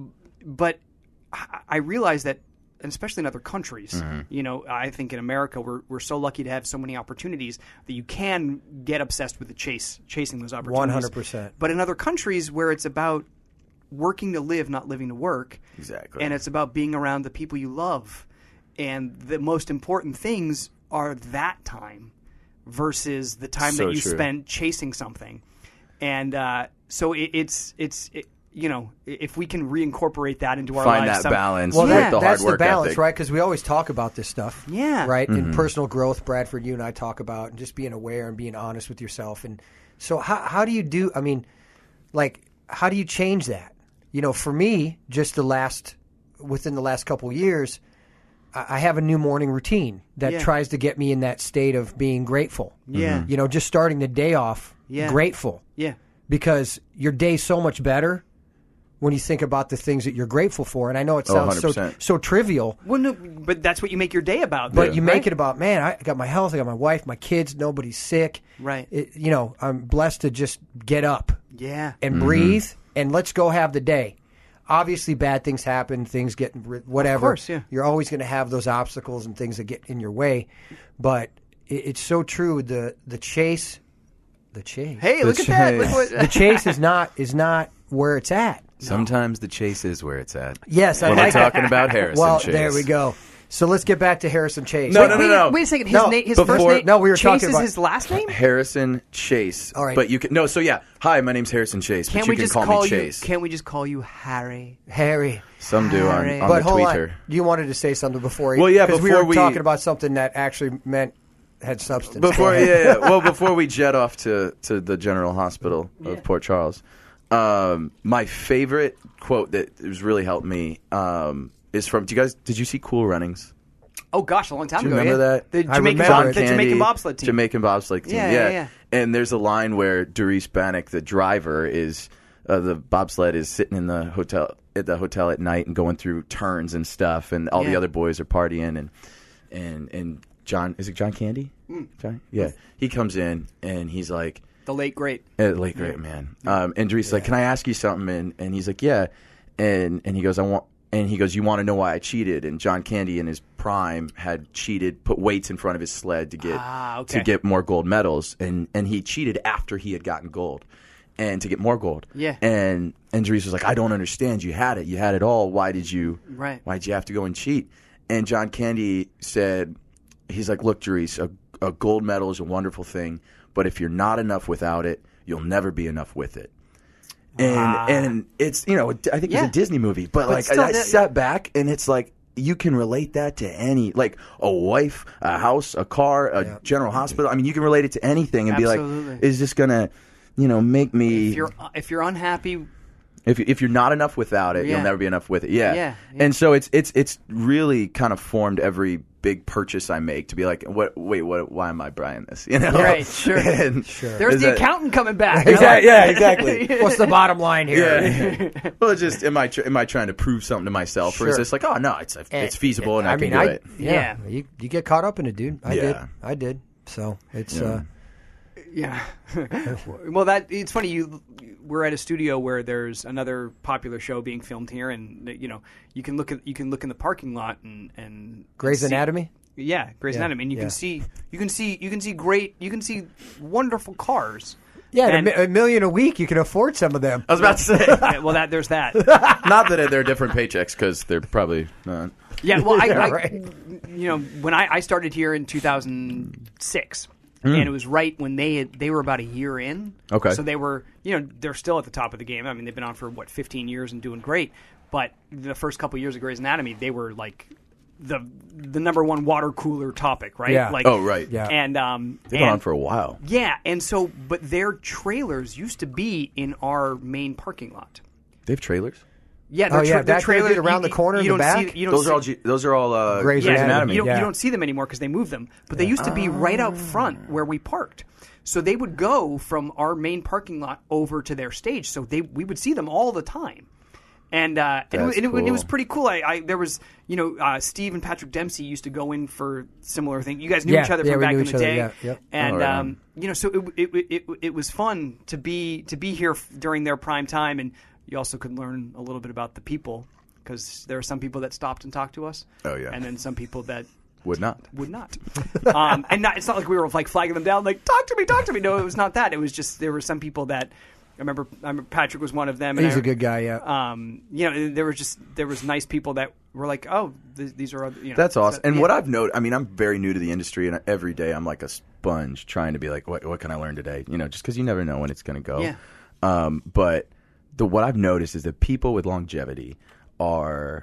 Speaker 3: But I I realize that, and especially in other countries,
Speaker 5: Mm-hmm.
Speaker 3: you know, I think in America we're we're so lucky to have so many opportunities that you can get obsessed with the chase, chasing those opportunities.
Speaker 4: one hundred percent.
Speaker 3: But in other countries where it's about working to live, not living to work,
Speaker 5: Exactly.
Speaker 3: and it's about being around the people you love, and the most important things are that time versus the time
Speaker 5: So
Speaker 3: that you
Speaker 5: true.
Speaker 3: spend chasing something. And uh, so it, it's it's it, you know, if we can reincorporate that into our
Speaker 5: Find
Speaker 3: lives,
Speaker 5: that
Speaker 3: some-
Speaker 5: balance
Speaker 4: Well,
Speaker 5: with
Speaker 3: Yeah.
Speaker 4: that,
Speaker 5: the hard
Speaker 4: that's the
Speaker 5: work
Speaker 4: balance,
Speaker 5: ethic.
Speaker 4: right? Because we always talk about this stuff.
Speaker 3: Yeah.
Speaker 4: Right?
Speaker 5: Mm-hmm.
Speaker 4: In personal growth, Bradford, you and I talk about just being aware and being honest with yourself. And so, how how do you do? I mean, like, how do you change that? You know, for me, just the last within the last couple of years, I I have a new morning routine that
Speaker 3: Yeah.
Speaker 4: tries to get me in that state of being grateful.
Speaker 3: Yeah.
Speaker 4: You know, just starting the day off
Speaker 3: Yeah.
Speaker 4: grateful.
Speaker 3: Yeah.
Speaker 4: Because your day's so much better when you think about the things that you're grateful for. And I know it
Speaker 5: Oh,
Speaker 4: sounds so
Speaker 5: one hundred percent.
Speaker 4: so trivial,
Speaker 3: Well, no, but that's what you make your day about.
Speaker 4: but
Speaker 3: though,
Speaker 4: you
Speaker 3: right?
Speaker 4: make it about, man, I got my health, I got my wife, my kids, nobody's sick.
Speaker 3: Right.
Speaker 4: It, you know, I'm blessed to just get up
Speaker 3: Yeah.
Speaker 4: and breathe and let's go have the day. Obviously, bad things happen, things get ri- whatever.
Speaker 3: Of course, yeah.
Speaker 4: You're always going to have those obstacles and things that get in your way. But it, it's so true. The the chase, the chase.
Speaker 3: Hey, look at that. Look
Speaker 5: chase.
Speaker 3: what,
Speaker 4: the chase is not is not where it's at.
Speaker 7: Sometimes the chase is where it's at.
Speaker 4: Yes, I
Speaker 7: When we're
Speaker 4: like
Speaker 7: talking about Harrison
Speaker 4: Well,
Speaker 7: Chase.
Speaker 4: there we go. So let's get back to Harrison Chase.
Speaker 5: No,
Speaker 3: wait,
Speaker 5: no, no,
Speaker 3: wait,
Speaker 5: no.
Speaker 3: wait a second. His,
Speaker 4: No,
Speaker 3: na- his
Speaker 5: before-
Speaker 3: first name.
Speaker 4: no, we were
Speaker 3: Chase
Speaker 4: talking
Speaker 3: is
Speaker 4: about-
Speaker 3: his last name.
Speaker 5: Harrison Chase.
Speaker 4: All right.
Speaker 5: But you can no. So yeah. Hi, my name's Harrison Chase.
Speaker 3: Can't
Speaker 5: but you
Speaker 3: we
Speaker 5: can
Speaker 3: just
Speaker 5: call,
Speaker 3: call
Speaker 5: me
Speaker 3: you?
Speaker 5: Chase.
Speaker 3: Can't we just call you Harry?
Speaker 4: Harry.
Speaker 5: Some do on,
Speaker 3: Harry.
Speaker 5: on
Speaker 4: But
Speaker 5: the
Speaker 4: hold
Speaker 5: tweeter.
Speaker 4: on. You wanted to say something before.
Speaker 5: Well, yeah,
Speaker 4: because we
Speaker 5: before
Speaker 4: were
Speaker 5: we-
Speaker 4: talking about something that actually meant had substance.
Speaker 5: Before,
Speaker 4: Go
Speaker 5: yeah,
Speaker 4: ahead.
Speaker 5: yeah. Well, before we jet off to, to the General Hospital of Port Charles, um, my favorite quote that has really helped me um, is from. Do you guys? Did you see Cool Runnings?
Speaker 3: Oh gosh, a long time
Speaker 5: Do you
Speaker 3: ago.
Speaker 5: remember
Speaker 3: yeah.
Speaker 5: that?
Speaker 3: The
Speaker 4: I
Speaker 3: Jamaican,
Speaker 4: remember
Speaker 3: bob,
Speaker 4: it.
Speaker 3: the Jamaican bobsled team.
Speaker 5: Jamaican bobsled team.
Speaker 3: Yeah,
Speaker 5: Yeah,
Speaker 3: yeah, yeah.
Speaker 5: And there's a line where Doris Bannock, the driver, is uh, the bobsled is sitting in the hotel at the hotel at night and going through turns and stuff, and all the
Speaker 3: Yeah.
Speaker 5: other boys are partying, and and and John is it John Candy?
Speaker 3: Mm.
Speaker 5: John, yeah. He comes in and he's like.
Speaker 3: The late great.
Speaker 5: Uh, late great man. Um, and Doris is like, "Can I ask you something?" And, and he's like, "Yeah." And and he goes, "I want." And he goes, "You want to know why I cheated?" And John Candy in his prime had cheated, put weights in front of his sled to get
Speaker 3: Ah, okay.
Speaker 5: to get more gold medals, and and he cheated after he had gotten gold, and to get more gold.
Speaker 3: Yeah.
Speaker 5: And and Doris was like, "I don't understand. You had it. You had it all. Why did you?
Speaker 3: Right.
Speaker 5: Why did you have to go and cheat?" And John Candy said, "He's like, look, Doris, a, a gold medal is a wonderful thing, but if you're not enough without it, you'll never be enough with it." And and it's, you know, I think
Speaker 3: Yeah.
Speaker 5: it's a Disney movie, but, like
Speaker 3: still,
Speaker 5: I, I
Speaker 3: that-
Speaker 5: sat back and it's like you can relate that to any, like a wife, a house, a car, a general hospital. I mean, you can relate it to anything and be
Speaker 3: Absolutely.
Speaker 5: like, is this gonna, you know, make me?
Speaker 3: If you're if you're unhappy,
Speaker 5: If if you're not enough without it,
Speaker 3: Yeah.
Speaker 5: you'll never be enough with it. Yeah.
Speaker 3: Yeah, yeah.
Speaker 5: And so it's it's it's really kind of formed every big purchase I make to be like, what? Wait, what? Why am I buying this? You know?
Speaker 3: Right, sure.
Speaker 5: And
Speaker 3: there's
Speaker 5: is
Speaker 3: the
Speaker 5: that-
Speaker 3: accountant coming back.
Speaker 5: Exactly. Yeah. Exactly.
Speaker 4: What's the bottom line here?
Speaker 5: Yeah. Well, it's just am I tr- am I trying to prove something to myself, or is
Speaker 4: Sure.
Speaker 5: this like, oh no, it's it's feasible and I,
Speaker 4: I
Speaker 5: can
Speaker 4: mean,
Speaker 5: do
Speaker 4: I,
Speaker 5: it?
Speaker 4: Yeah,
Speaker 3: Yeah.
Speaker 4: You, you get caught up in it, dude. I did.
Speaker 5: Yeah.
Speaker 4: I did. So it's
Speaker 5: Yeah.
Speaker 4: uh,
Speaker 3: Yeah. Well, that it's funny. You we're at a studio where there's another popular show being filmed here, and you know you can look at you can look in the parking lot and and
Speaker 4: Grey's
Speaker 3: see-
Speaker 4: Anatomy.
Speaker 3: Yeah, Grey's
Speaker 4: Yeah,
Speaker 3: Anatomy, and you
Speaker 4: yeah.
Speaker 3: can see you can see you can see great you can see wonderful cars
Speaker 4: Yeah,
Speaker 3: And-
Speaker 4: a, mi- a million a week, you can afford some of them.
Speaker 5: I was about to say,
Speaker 3: Yeah, well, that there's that.
Speaker 5: not that they're different paychecks because they're probably not.
Speaker 3: Yeah, well, I,
Speaker 4: Yeah,
Speaker 3: I
Speaker 4: right.
Speaker 3: you know, when I, I started here in two thousand six, and it was right when they had, they were about a year in.
Speaker 5: Okay.
Speaker 3: So they were, you know, they're still at the top of the game. I mean, they've been on for what fifteen years and doing great. But the first couple years of Grey's Anatomy, they were like the the number one water cooler topic, right?
Speaker 4: Yeah.
Speaker 3: Like,
Speaker 5: Oh, right.
Speaker 4: Yeah.
Speaker 3: And um,
Speaker 5: They've been
Speaker 3: and-
Speaker 5: on for a while.
Speaker 3: yeah, and so, but their trailers used to be in our main parking lot.
Speaker 5: They have trailers.
Speaker 3: Yeah, their
Speaker 4: Oh, yeah,
Speaker 3: tra- their
Speaker 4: back there,
Speaker 3: trailers
Speaker 4: dude, around the corner in
Speaker 3: you
Speaker 4: the
Speaker 3: don't
Speaker 4: back?
Speaker 3: See, you don't
Speaker 5: Those
Speaker 3: see,
Speaker 5: are all. G- those are all uh,
Speaker 4: Grey's
Speaker 3: yeah,
Speaker 4: Anatomy.
Speaker 3: You don't,
Speaker 4: Yeah.
Speaker 3: you don't see them anymore because they moved them. But they used to be right out front where we parked. So they would go from our main parking lot over to their stage. So they we would see them all the time. And, uh, and, it,
Speaker 5: That's
Speaker 3: and it, it was
Speaker 5: cool.
Speaker 3: pretty cool. I, I there was you know uh, Steve and Patrick Dempsey used to go in for similar things. You guys knew
Speaker 4: Yeah,
Speaker 3: each other
Speaker 4: yeah,
Speaker 3: from
Speaker 4: we
Speaker 3: back
Speaker 4: knew
Speaker 3: in
Speaker 4: each
Speaker 3: the
Speaker 4: other,
Speaker 3: day,
Speaker 4: yeah, yep.
Speaker 3: and
Speaker 5: Oh, right on.
Speaker 3: um, you know so it, it it it was fun to be to be here f- during their prime time, and you also could learn a little bit about the people because there are some people that stopped and talked to us.
Speaker 5: Oh, yeah.
Speaker 3: and then some people that
Speaker 5: Would not.
Speaker 3: would not. um, and not, it's not like we were like flagging them down, like talk to me, talk to me. No, it was not that. It was just there were some people that I remember. I remember Patrick was one of them. And
Speaker 4: He's
Speaker 3: I-
Speaker 4: a good guy, yeah.
Speaker 3: Um, you know, there was just there was nice people that were like, oh, th- these are other. You know,
Speaker 5: That's awesome. And
Speaker 3: yeah.
Speaker 5: what I've noticed, I mean, I'm very new to the industry, and every day I'm like a sponge trying to be like, what, what can I learn today? You know, just because you never know when it's going to go.
Speaker 3: Yeah.
Speaker 5: Um, but the what I've noticed is that people with longevity are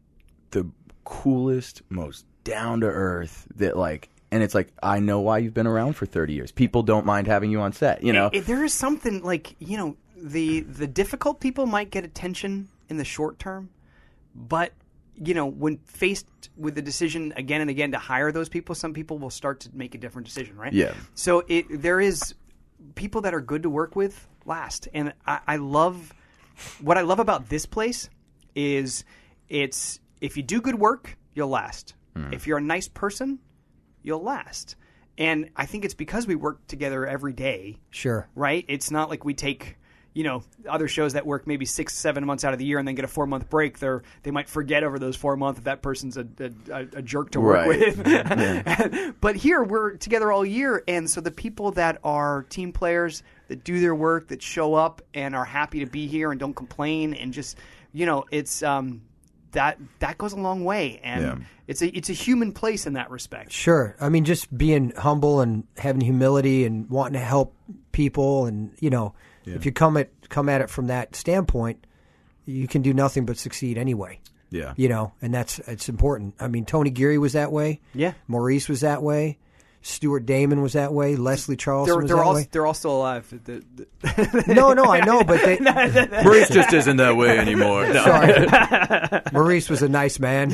Speaker 5: the coolest, most down to earth. That like, and it's like I know why you've been around for thirty years. People don't mind having you on set. You know.
Speaker 3: If there is something like you know the the difficult people might get attention in the short term, but you know when faced with the decision again and again to hire those people, some people will start to make a different decision, right?
Speaker 5: Yeah.
Speaker 3: So it there is people that are good to work with last, and I, I love what I love about this place is it's if you do good work, you'll last. If you're a nice person, you'll last. And I think it's because we work together every day,
Speaker 4: Sure.
Speaker 3: right? It's not like we take, you know, other shows that work maybe six, seven months out of the year and then get a four month break. They're they might forget over those four months if that person's a, a, a jerk to work
Speaker 5: Right.
Speaker 3: with. But here we're together all year, and so the people that are team players that do their work, that show up and are happy to be here and don't complain, and just you know, it's um, that that goes a long way, and
Speaker 5: Yeah.
Speaker 3: it's a it's a human place in that respect.
Speaker 4: Sure. I mean, just being humble and having humility and wanting to help people, and you know, if you come at come at it from that standpoint, you can do nothing but succeed anyway.
Speaker 5: Yeah.
Speaker 4: You know, and that's it's important. I mean, Tony Geary was that way.
Speaker 3: Yeah.
Speaker 4: Maurice was that way. Stuart Damon was that way. Leslie Charleston
Speaker 3: They're,
Speaker 4: was
Speaker 3: they're
Speaker 4: that
Speaker 3: all
Speaker 4: way.
Speaker 3: they're all still alive. The- the-
Speaker 4: No, no, I know, but they,
Speaker 5: Maurice just isn't that way anymore. No.
Speaker 4: sorry, Maurice was a nice man.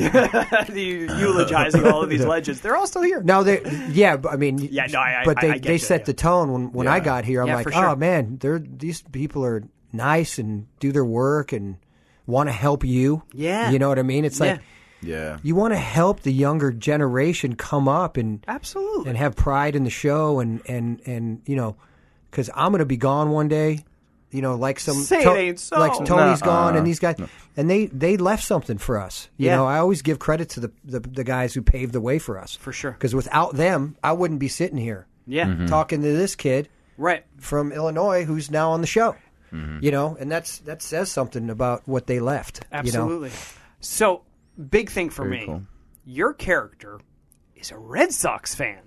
Speaker 3: the eulogizing all of these legends. They're all still here.
Speaker 4: No, they, yeah, but I mean,
Speaker 3: Yeah, no, I- I-
Speaker 4: but they
Speaker 3: I get
Speaker 4: they
Speaker 3: you,
Speaker 4: set
Speaker 3: yeah.
Speaker 4: the tone when when I
Speaker 5: Yeah.
Speaker 4: got here. I'm
Speaker 3: Yeah,
Speaker 4: like,
Speaker 3: for sure.
Speaker 4: oh man, they're these people are nice and do their work and want to help you.
Speaker 3: Yeah.
Speaker 4: you know what I mean. It's like
Speaker 5: Yeah.
Speaker 4: you want to help the younger generation come up and
Speaker 3: Absolutely.
Speaker 4: and have pride in the show and and and you know, because I'm going to be gone one day. You know, like some
Speaker 3: Say it ain't so.
Speaker 4: like Tony's
Speaker 5: Nuh-uh.
Speaker 4: gone, and these guys, and they they left something for us. You
Speaker 3: Yeah.
Speaker 4: know, I always give credit to the, the the guys who paved the way for us.
Speaker 3: For sure.
Speaker 4: Because without them, I wouldn't be sitting here
Speaker 3: Yeah.
Speaker 4: talking to this kid
Speaker 3: Right.
Speaker 4: from Illinois who's now on the show.
Speaker 5: Mm-hmm.
Speaker 4: You know, and that's that says something about what they left. You know?
Speaker 3: Absolutely. So, big thing for
Speaker 5: Very
Speaker 3: me.
Speaker 5: cool.
Speaker 3: Your character is a Red Sox fan.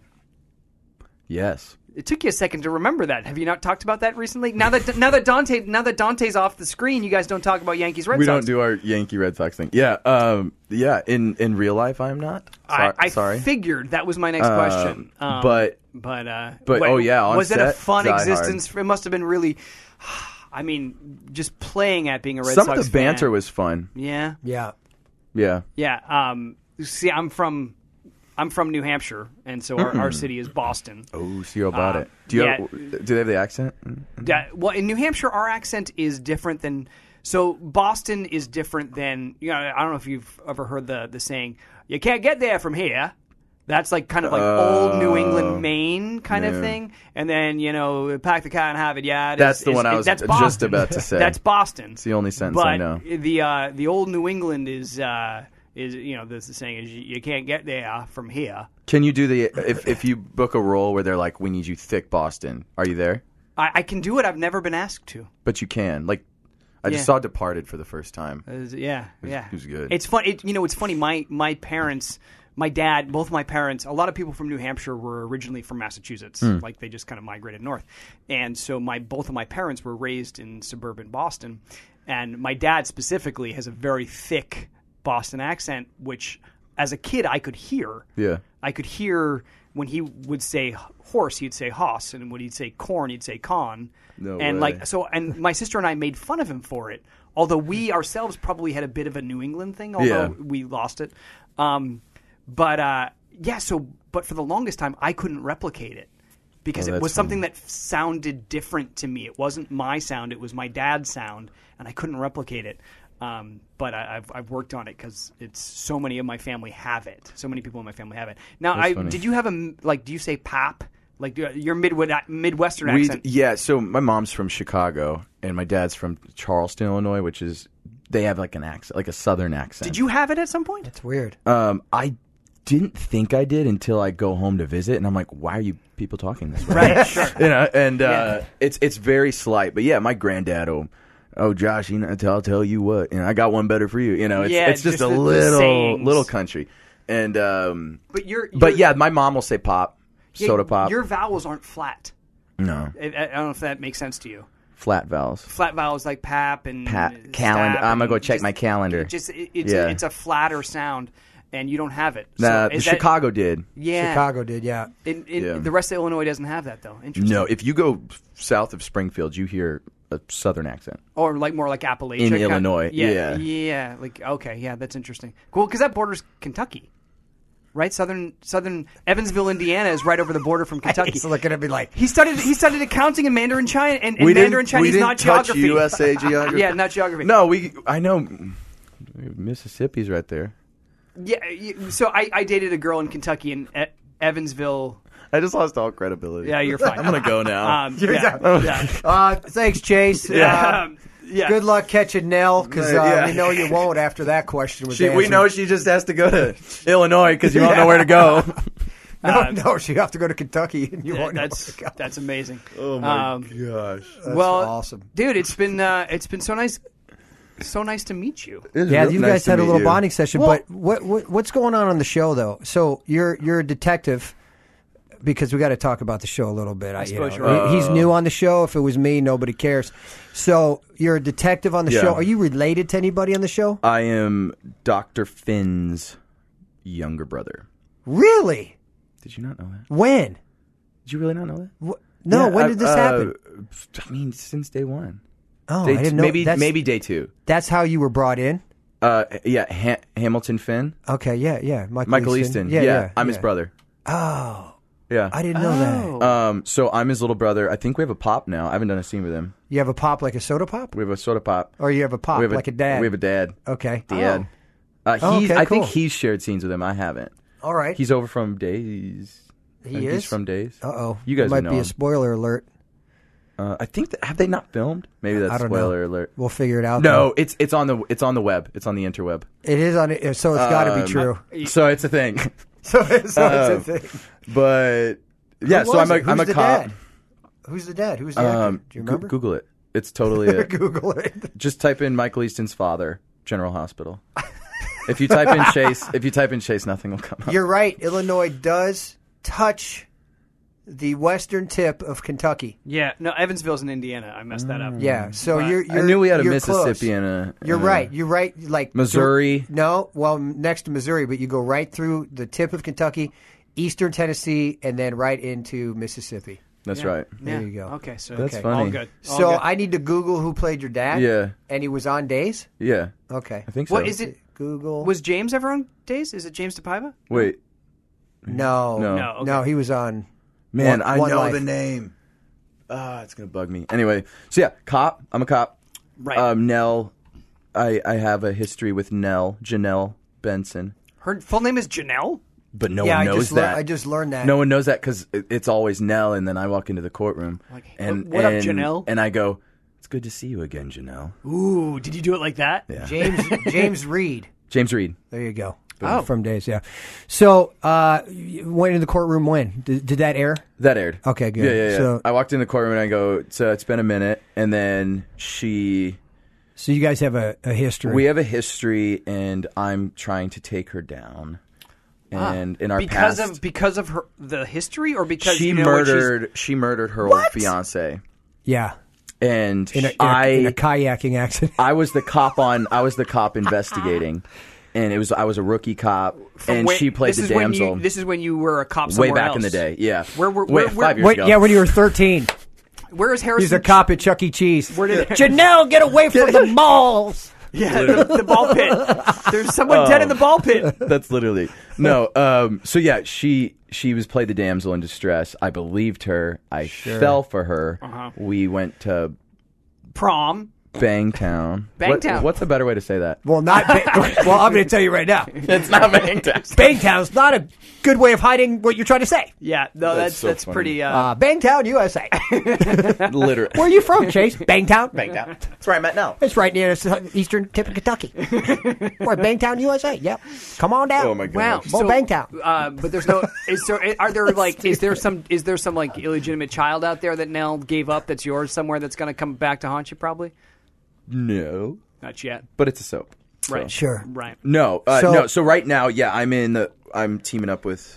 Speaker 5: Yes.
Speaker 3: It took you a second to remember that. Have you not talked about that recently? Now that now that Dante now that Dante's off the screen, you guys don't talk about Yankees Red
Speaker 5: we
Speaker 3: Sox.
Speaker 5: don't do our Yankee Red Sox thing. Yeah. Um, yeah. In, in real life, I'm not.
Speaker 3: I,
Speaker 5: Sor-
Speaker 3: I
Speaker 5: sorry.
Speaker 3: figured that was my next
Speaker 5: Um,
Speaker 3: question. Um,
Speaker 5: but-
Speaker 3: but uh,
Speaker 5: but,
Speaker 3: wait,
Speaker 5: oh, yeah, on
Speaker 3: was it a
Speaker 5: set,
Speaker 3: fun
Speaker 5: Die Hard.
Speaker 3: existence? It must have been really. I mean, just playing at being a Red
Speaker 5: Some
Speaker 3: Sox
Speaker 5: of the banter
Speaker 3: fan.
Speaker 5: was fun.
Speaker 3: Yeah,
Speaker 4: Yeah.
Speaker 5: Yeah.
Speaker 3: yeah. Um, see, I'm from I'm from New Hampshire, and so our, our city is Boston.
Speaker 5: Oh, so you're about
Speaker 3: Uh,
Speaker 5: it. Do you
Speaker 3: yeah.
Speaker 5: have, do they have the accent?
Speaker 3: Yeah, well, in New Hampshire, our accent is different than. So Boston is different than you know. I don't know if you've ever heard the the saying, "You can't get there from here." That's like kind of like old New England, Maine kind of
Speaker 5: yeah.
Speaker 3: thing. And then you know, pack the car and have it. Yeah,
Speaker 5: That's the one I was
Speaker 3: that's
Speaker 5: just
Speaker 3: Boston.
Speaker 5: about to say.
Speaker 3: That's Boston. It's
Speaker 5: the only sentence
Speaker 3: but
Speaker 5: I know.
Speaker 3: The uh, the old New England is uh, is you know this the saying is you, you can't get there from here.
Speaker 5: Can you do the if if you book a role where they're like, we need you thick Boston? Are you there?
Speaker 3: I, I can do it. I've never been asked to.
Speaker 5: But you can. Like, I
Speaker 3: Yeah.
Speaker 5: just saw Departed for the first time.
Speaker 3: Uh, yeah,
Speaker 5: was-
Speaker 3: yeah.
Speaker 5: it was good.
Speaker 3: It's fun. It, you know, it's funny. My my parents, my dad, both my parents. A lot of people from New Hampshire were originally from Massachusetts. Like they just kind of migrated north, and so my both of my parents were raised in suburban Boston, and my dad specifically has a very thick Boston accent, which as a kid I could hear.
Speaker 5: Yeah.
Speaker 3: I could hear when he would say horse, he'd say hoss, and when he'd say corn, he'd say con.
Speaker 5: No
Speaker 3: and
Speaker 5: way.
Speaker 3: like so, and my sister and I made fun of him for it. Although we ourselves probably had a bit of a New England thing, although
Speaker 5: Yeah.
Speaker 3: we lost it. Um, but uh, yeah, so but for the longest time, I couldn't replicate it because
Speaker 5: Oh,
Speaker 3: it
Speaker 5: that's
Speaker 3: was something
Speaker 5: funny.
Speaker 3: that sounded different to me. It wasn't my sound; it was my dad's sound, and I couldn't replicate it. Um, but I, I've I've worked on it because it's so many of my family have it. So many people in my family have it. Now,
Speaker 5: That's
Speaker 3: I
Speaker 5: funny.
Speaker 3: did you have a m- like? Do you say pap? Like do- your Midwest Midwestern
Speaker 5: We,
Speaker 3: accent?
Speaker 5: yeah, so my mom's from Chicago, and my dad's from Charleston, Illinois, which is, they have like an accent, like a southern accent.
Speaker 3: Did you have it at some point?
Speaker 4: It's weird.
Speaker 5: Um, I didn't think I did until I go home to visit, and I'm like, why are you people talking this way?
Speaker 3: Right, sure.
Speaker 5: You know, and uh,
Speaker 3: Yeah.
Speaker 5: it's it's very slight. But yeah, my granddad will, oh Josh, you know, I'll tell you what, you know, I got one better for you. You know, it's
Speaker 3: Yeah,
Speaker 5: it's just,
Speaker 3: just
Speaker 5: a
Speaker 3: the- the
Speaker 5: little
Speaker 3: sayings.
Speaker 5: little country, and um,
Speaker 3: But you're,
Speaker 5: but
Speaker 3: you're-
Speaker 5: yeah, my mom will say pop,
Speaker 3: yeah,
Speaker 5: soda pop.
Speaker 3: Your vowels aren't flat.
Speaker 5: No,
Speaker 3: I, I don't know if that makes sense to you.
Speaker 5: flat vowels.
Speaker 3: Flat vowels like pap and
Speaker 5: Pat
Speaker 3: uh,
Speaker 5: calendar.
Speaker 3: stap
Speaker 5: I'm gonna
Speaker 3: and
Speaker 5: go check
Speaker 3: just-
Speaker 5: my calendar.
Speaker 3: it Just it, it's
Speaker 5: Yeah.
Speaker 3: a, it's a flatter sound, and you don't have it. So
Speaker 5: Nah,
Speaker 3: is that-
Speaker 5: Chicago did.
Speaker 3: yeah,
Speaker 4: Chicago did, yeah.
Speaker 3: In, in,
Speaker 5: Yeah.
Speaker 3: The rest of Illinois doesn't have that though. Interesting.
Speaker 5: No, if you go south of Springfield, you hear a southern accent.
Speaker 3: Or like more like Appalachia
Speaker 5: In
Speaker 3: kind-
Speaker 5: Illinois,
Speaker 3: Yeah,
Speaker 5: yeah.
Speaker 3: yeah. Like okay, yeah, that's interesting. Cool, because that borders Kentucky, right? Southern Southern Evansville, Indiana is right over the border from Kentucky.
Speaker 4: He's looking at me like,
Speaker 3: He studied he studied accounting in Mandarin China and, and
Speaker 5: We didn't-
Speaker 3: Mandarin
Speaker 5: we
Speaker 3: Chinese,
Speaker 5: didn't
Speaker 3: not
Speaker 5: touch
Speaker 3: geography.
Speaker 5: U S A geography.
Speaker 3: Yeah, not geography.
Speaker 5: No, we. I know. Mississippi's right there.
Speaker 3: Yeah, y- so I, I dated a girl in Kentucky in e- Evansville.
Speaker 5: I just lost all credibility.
Speaker 3: Yeah, you're fine.
Speaker 5: I'm gonna go now.
Speaker 3: Um, yeah, yeah,
Speaker 4: uh, thanks, Chase.
Speaker 3: yeah.
Speaker 4: Uh,
Speaker 3: Um, yeah.
Speaker 4: Good luck catching Nell, because uh,
Speaker 5: Yeah.
Speaker 4: we know you won't after that question was
Speaker 5: She,
Speaker 4: answered.
Speaker 5: we know she just has to go to Illinois because you won't know where to go.
Speaker 4: No,
Speaker 3: Uh,
Speaker 4: no, she have to go to Kentucky, and you
Speaker 3: Yeah,
Speaker 4: won't know
Speaker 3: that's
Speaker 4: where to go.
Speaker 3: that's amazing.
Speaker 5: Oh my
Speaker 3: Um,
Speaker 5: gosh!
Speaker 4: That's
Speaker 3: well,
Speaker 4: awesome.
Speaker 3: dude, it's been uh, it's been so nice, so nice to meet you.
Speaker 4: Yeah, you guys had a little bonding session,
Speaker 3: Well-
Speaker 4: but what, what what's going on on the show though? So you're you're a detective, because we got to talk about the show a little bit. I, you
Speaker 3: suppose
Speaker 4: know,
Speaker 3: you're right.
Speaker 4: he- he's new on the show. If it was me, nobody cares. So you're a detective on the
Speaker 5: Yeah.
Speaker 4: show. Are you related to anybody on the show?
Speaker 5: I am Doctor Finn's younger brother.
Speaker 4: Really?
Speaker 5: Did you not know that?
Speaker 4: When?
Speaker 5: Did you really not know that?
Speaker 4: Wh- No,
Speaker 5: Yeah,
Speaker 4: when
Speaker 5: I-
Speaker 4: did this
Speaker 5: uh,
Speaker 4: happen?
Speaker 5: I mean, since day one.
Speaker 4: Oh,
Speaker 5: Day
Speaker 4: I didn't
Speaker 5: t-
Speaker 4: know.
Speaker 5: Maybe
Speaker 4: that's,
Speaker 5: maybe day two.
Speaker 4: that's how you were brought in.
Speaker 5: Uh, yeah, ha- Hamilton Finn,
Speaker 4: Okay, yeah, yeah. Michael,
Speaker 5: Michael Easton.
Speaker 4: Yeah, yeah,
Speaker 5: I'm
Speaker 4: yeah.
Speaker 5: his brother.
Speaker 4: Oh,
Speaker 5: Yeah,
Speaker 4: I didn't know that.
Speaker 5: Um, so I'm his little brother. I think we have a pop now. I haven't done a scene with him.
Speaker 4: You have a pop like a soda pop,
Speaker 5: We have a soda pop.
Speaker 4: or you have a pop
Speaker 5: we have
Speaker 4: like a, dad?
Speaker 5: We have a dad.
Speaker 4: Okay.
Speaker 5: Dad. Uh,
Speaker 4: Oh,
Speaker 5: he's,
Speaker 4: okay,
Speaker 5: I think
Speaker 4: cool.
Speaker 5: he's shared scenes with him. I haven't.
Speaker 4: All right.
Speaker 5: He's over from Days. I
Speaker 4: He
Speaker 5: think
Speaker 4: is?
Speaker 5: He's from Days.
Speaker 4: Uh oh.
Speaker 5: You guys
Speaker 4: might
Speaker 5: would know
Speaker 4: be a
Speaker 5: him.
Speaker 4: spoiler alert.
Speaker 5: Uh, I think that, have they not filmed? Maybe that's
Speaker 4: I don't
Speaker 5: spoiler
Speaker 4: know.
Speaker 5: alert.
Speaker 4: We'll figure it out.
Speaker 5: No,
Speaker 4: though.
Speaker 5: it's it's on the it's on the web. It's on the interweb.
Speaker 4: It is on it, so it's got to be
Speaker 5: Um,
Speaker 4: true.
Speaker 5: So it's a thing.
Speaker 4: So, so it's a
Speaker 5: um,
Speaker 4: thing.
Speaker 5: But yeah,
Speaker 4: Who
Speaker 5: so
Speaker 4: was
Speaker 5: I'm a
Speaker 4: it? Who's
Speaker 5: am a
Speaker 4: the
Speaker 5: cop.
Speaker 4: dad? Who's the dad? Who's the actor?
Speaker 5: Um,
Speaker 4: Do you
Speaker 5: Go-
Speaker 4: remember?
Speaker 5: Google it. It's totally it.
Speaker 4: Google it.
Speaker 5: Just type in Michael Easton's father, General Hospital. If you type in Chase, if you type in Chase, nothing will come up.
Speaker 4: You're right. Illinois does touch the western tip of Kentucky.
Speaker 3: Yeah, no, Evansville's in Indiana. I messed that up.
Speaker 4: Yeah. So
Speaker 3: But-
Speaker 4: you're,
Speaker 5: I
Speaker 4: you're.
Speaker 5: knew we had a
Speaker 4: you're
Speaker 5: Mississippi
Speaker 4: close.
Speaker 5: and a.
Speaker 4: You're
Speaker 5: and a-
Speaker 4: right. You're right. Like
Speaker 5: Missouri.
Speaker 4: No, well, next to Missouri, but you go right through the tip of Kentucky, eastern Tennessee, and then right into Mississippi.
Speaker 5: That's
Speaker 3: Yeah.
Speaker 5: right.
Speaker 4: There
Speaker 3: Yeah.
Speaker 4: you go.
Speaker 3: Okay, so
Speaker 5: That's
Speaker 3: okay.
Speaker 5: funny.
Speaker 3: All good. All
Speaker 4: So
Speaker 3: good.
Speaker 4: I need to Google who played your dad.
Speaker 5: Yeah.
Speaker 4: And he was on Days.
Speaker 5: Yeah,
Speaker 4: Okay.
Speaker 5: I think so.
Speaker 3: What is it?
Speaker 4: Google.
Speaker 3: Was James ever on Days? Is it James DePaiva?
Speaker 5: Wait,
Speaker 4: no,
Speaker 5: No.
Speaker 3: No, okay.
Speaker 4: no, he was on.
Speaker 5: man,
Speaker 4: One-
Speaker 5: I
Speaker 4: One
Speaker 5: know
Speaker 4: Life.
Speaker 5: the name. Ah, it's gonna bug me. Anyway, so yeah, cop. I'm a cop.
Speaker 3: Right.
Speaker 5: Um, Nell. I I have a history with Nell, Janelle Benson,
Speaker 3: Her full name is Janelle.
Speaker 5: but no
Speaker 4: yeah,
Speaker 5: one
Speaker 4: I
Speaker 5: knows
Speaker 4: just lear-
Speaker 5: that.
Speaker 4: I just learned that.
Speaker 5: No one knows that because it's always Nell, and then I walk into the courtroom,
Speaker 3: Like,
Speaker 5: and
Speaker 3: what up,
Speaker 5: and-
Speaker 3: Janelle?
Speaker 5: And I go, "It's good to see you again, Janelle."
Speaker 3: Ooh, did you do it like that?
Speaker 5: Yeah.
Speaker 4: James James Reed.
Speaker 5: James Reed.
Speaker 4: There you go.
Speaker 3: Oh.
Speaker 4: from Days. Yeah. So uh, you went in the courtroom when? Did, did that air?
Speaker 5: That aired.
Speaker 4: Okay, good.
Speaker 5: Yeah, yeah, yeah.
Speaker 4: So-
Speaker 5: I walked in the courtroom and I go, so it's been a minute. And then she,
Speaker 4: So you guys have a, a history.
Speaker 5: we have a history and I'm trying to take her down. And in our
Speaker 3: because
Speaker 5: past,
Speaker 3: of because of her the history, or because
Speaker 5: she
Speaker 3: you know what she's-
Speaker 5: murdered, she murdered her old fiance.
Speaker 4: yeah.
Speaker 5: And
Speaker 4: In a, in,
Speaker 5: I,
Speaker 4: a, in a kayaking accident.
Speaker 5: I was the cop on, I was the cop investigating. And it was, I was a rookie cop
Speaker 3: From
Speaker 5: and
Speaker 3: when-
Speaker 5: she played
Speaker 3: this
Speaker 5: the
Speaker 3: is when
Speaker 5: damsel.
Speaker 3: you- this is when you were a cop
Speaker 5: way
Speaker 3: somewhere
Speaker 5: back
Speaker 3: else.
Speaker 5: in the day. Yeah.
Speaker 3: Where were-
Speaker 5: Wait,
Speaker 3: where-
Speaker 5: five
Speaker 3: where-
Speaker 5: years
Speaker 4: Wait,
Speaker 5: ago.
Speaker 4: yeah, when you were thirteen.
Speaker 3: Where is Harrison?
Speaker 4: He's a cop at Chuck E. Cheese.
Speaker 3: Where did
Speaker 4: Janelle, get away from the malls.
Speaker 3: Yeah, the, the ball pit. There's someone dead in the ball pit.
Speaker 5: That's literally no. Um, so yeah, she she was played the damsel in distress. I believed her. I fell for her.
Speaker 3: Uh-huh.
Speaker 5: We went to
Speaker 3: Prom.
Speaker 5: Bangtown.
Speaker 3: Bangtown.
Speaker 5: What, what's a better way to say that?
Speaker 4: Well, not. Ba- well, I'm going to tell you right now.
Speaker 5: It's not Bangtown.
Speaker 4: Bangtown's not a good way of hiding what you're trying to say.
Speaker 3: Yeah, no, that's
Speaker 5: That's so
Speaker 3: that's
Speaker 5: funny.
Speaker 3: pretty. Uh,
Speaker 4: Uh, Bangtown, U S A.
Speaker 5: Literally.
Speaker 4: Where are you from, Chase? Bangtown.
Speaker 5: Bangtown. That's where I'm at now.
Speaker 4: It's right near the eastern tip of Kentucky. We're at Bangtown, U S A. Yep. Come on down.
Speaker 5: Oh my
Speaker 3: wow.
Speaker 5: goodness.
Speaker 4: Well, Bangtown.
Speaker 3: Uh, but there's no. Is there? Are there like? Is there some? Is there some like illegitimate child out there that Nell gave up? That's yours somewhere. That's going to come back to haunt you? Probably
Speaker 5: No,
Speaker 3: not yet.
Speaker 5: but it's a soap. So.
Speaker 3: Right.
Speaker 4: Sure.
Speaker 3: Right.
Speaker 5: No, uh,
Speaker 4: So-
Speaker 5: no. So right now, yeah, I'm in the. I'm teaming up with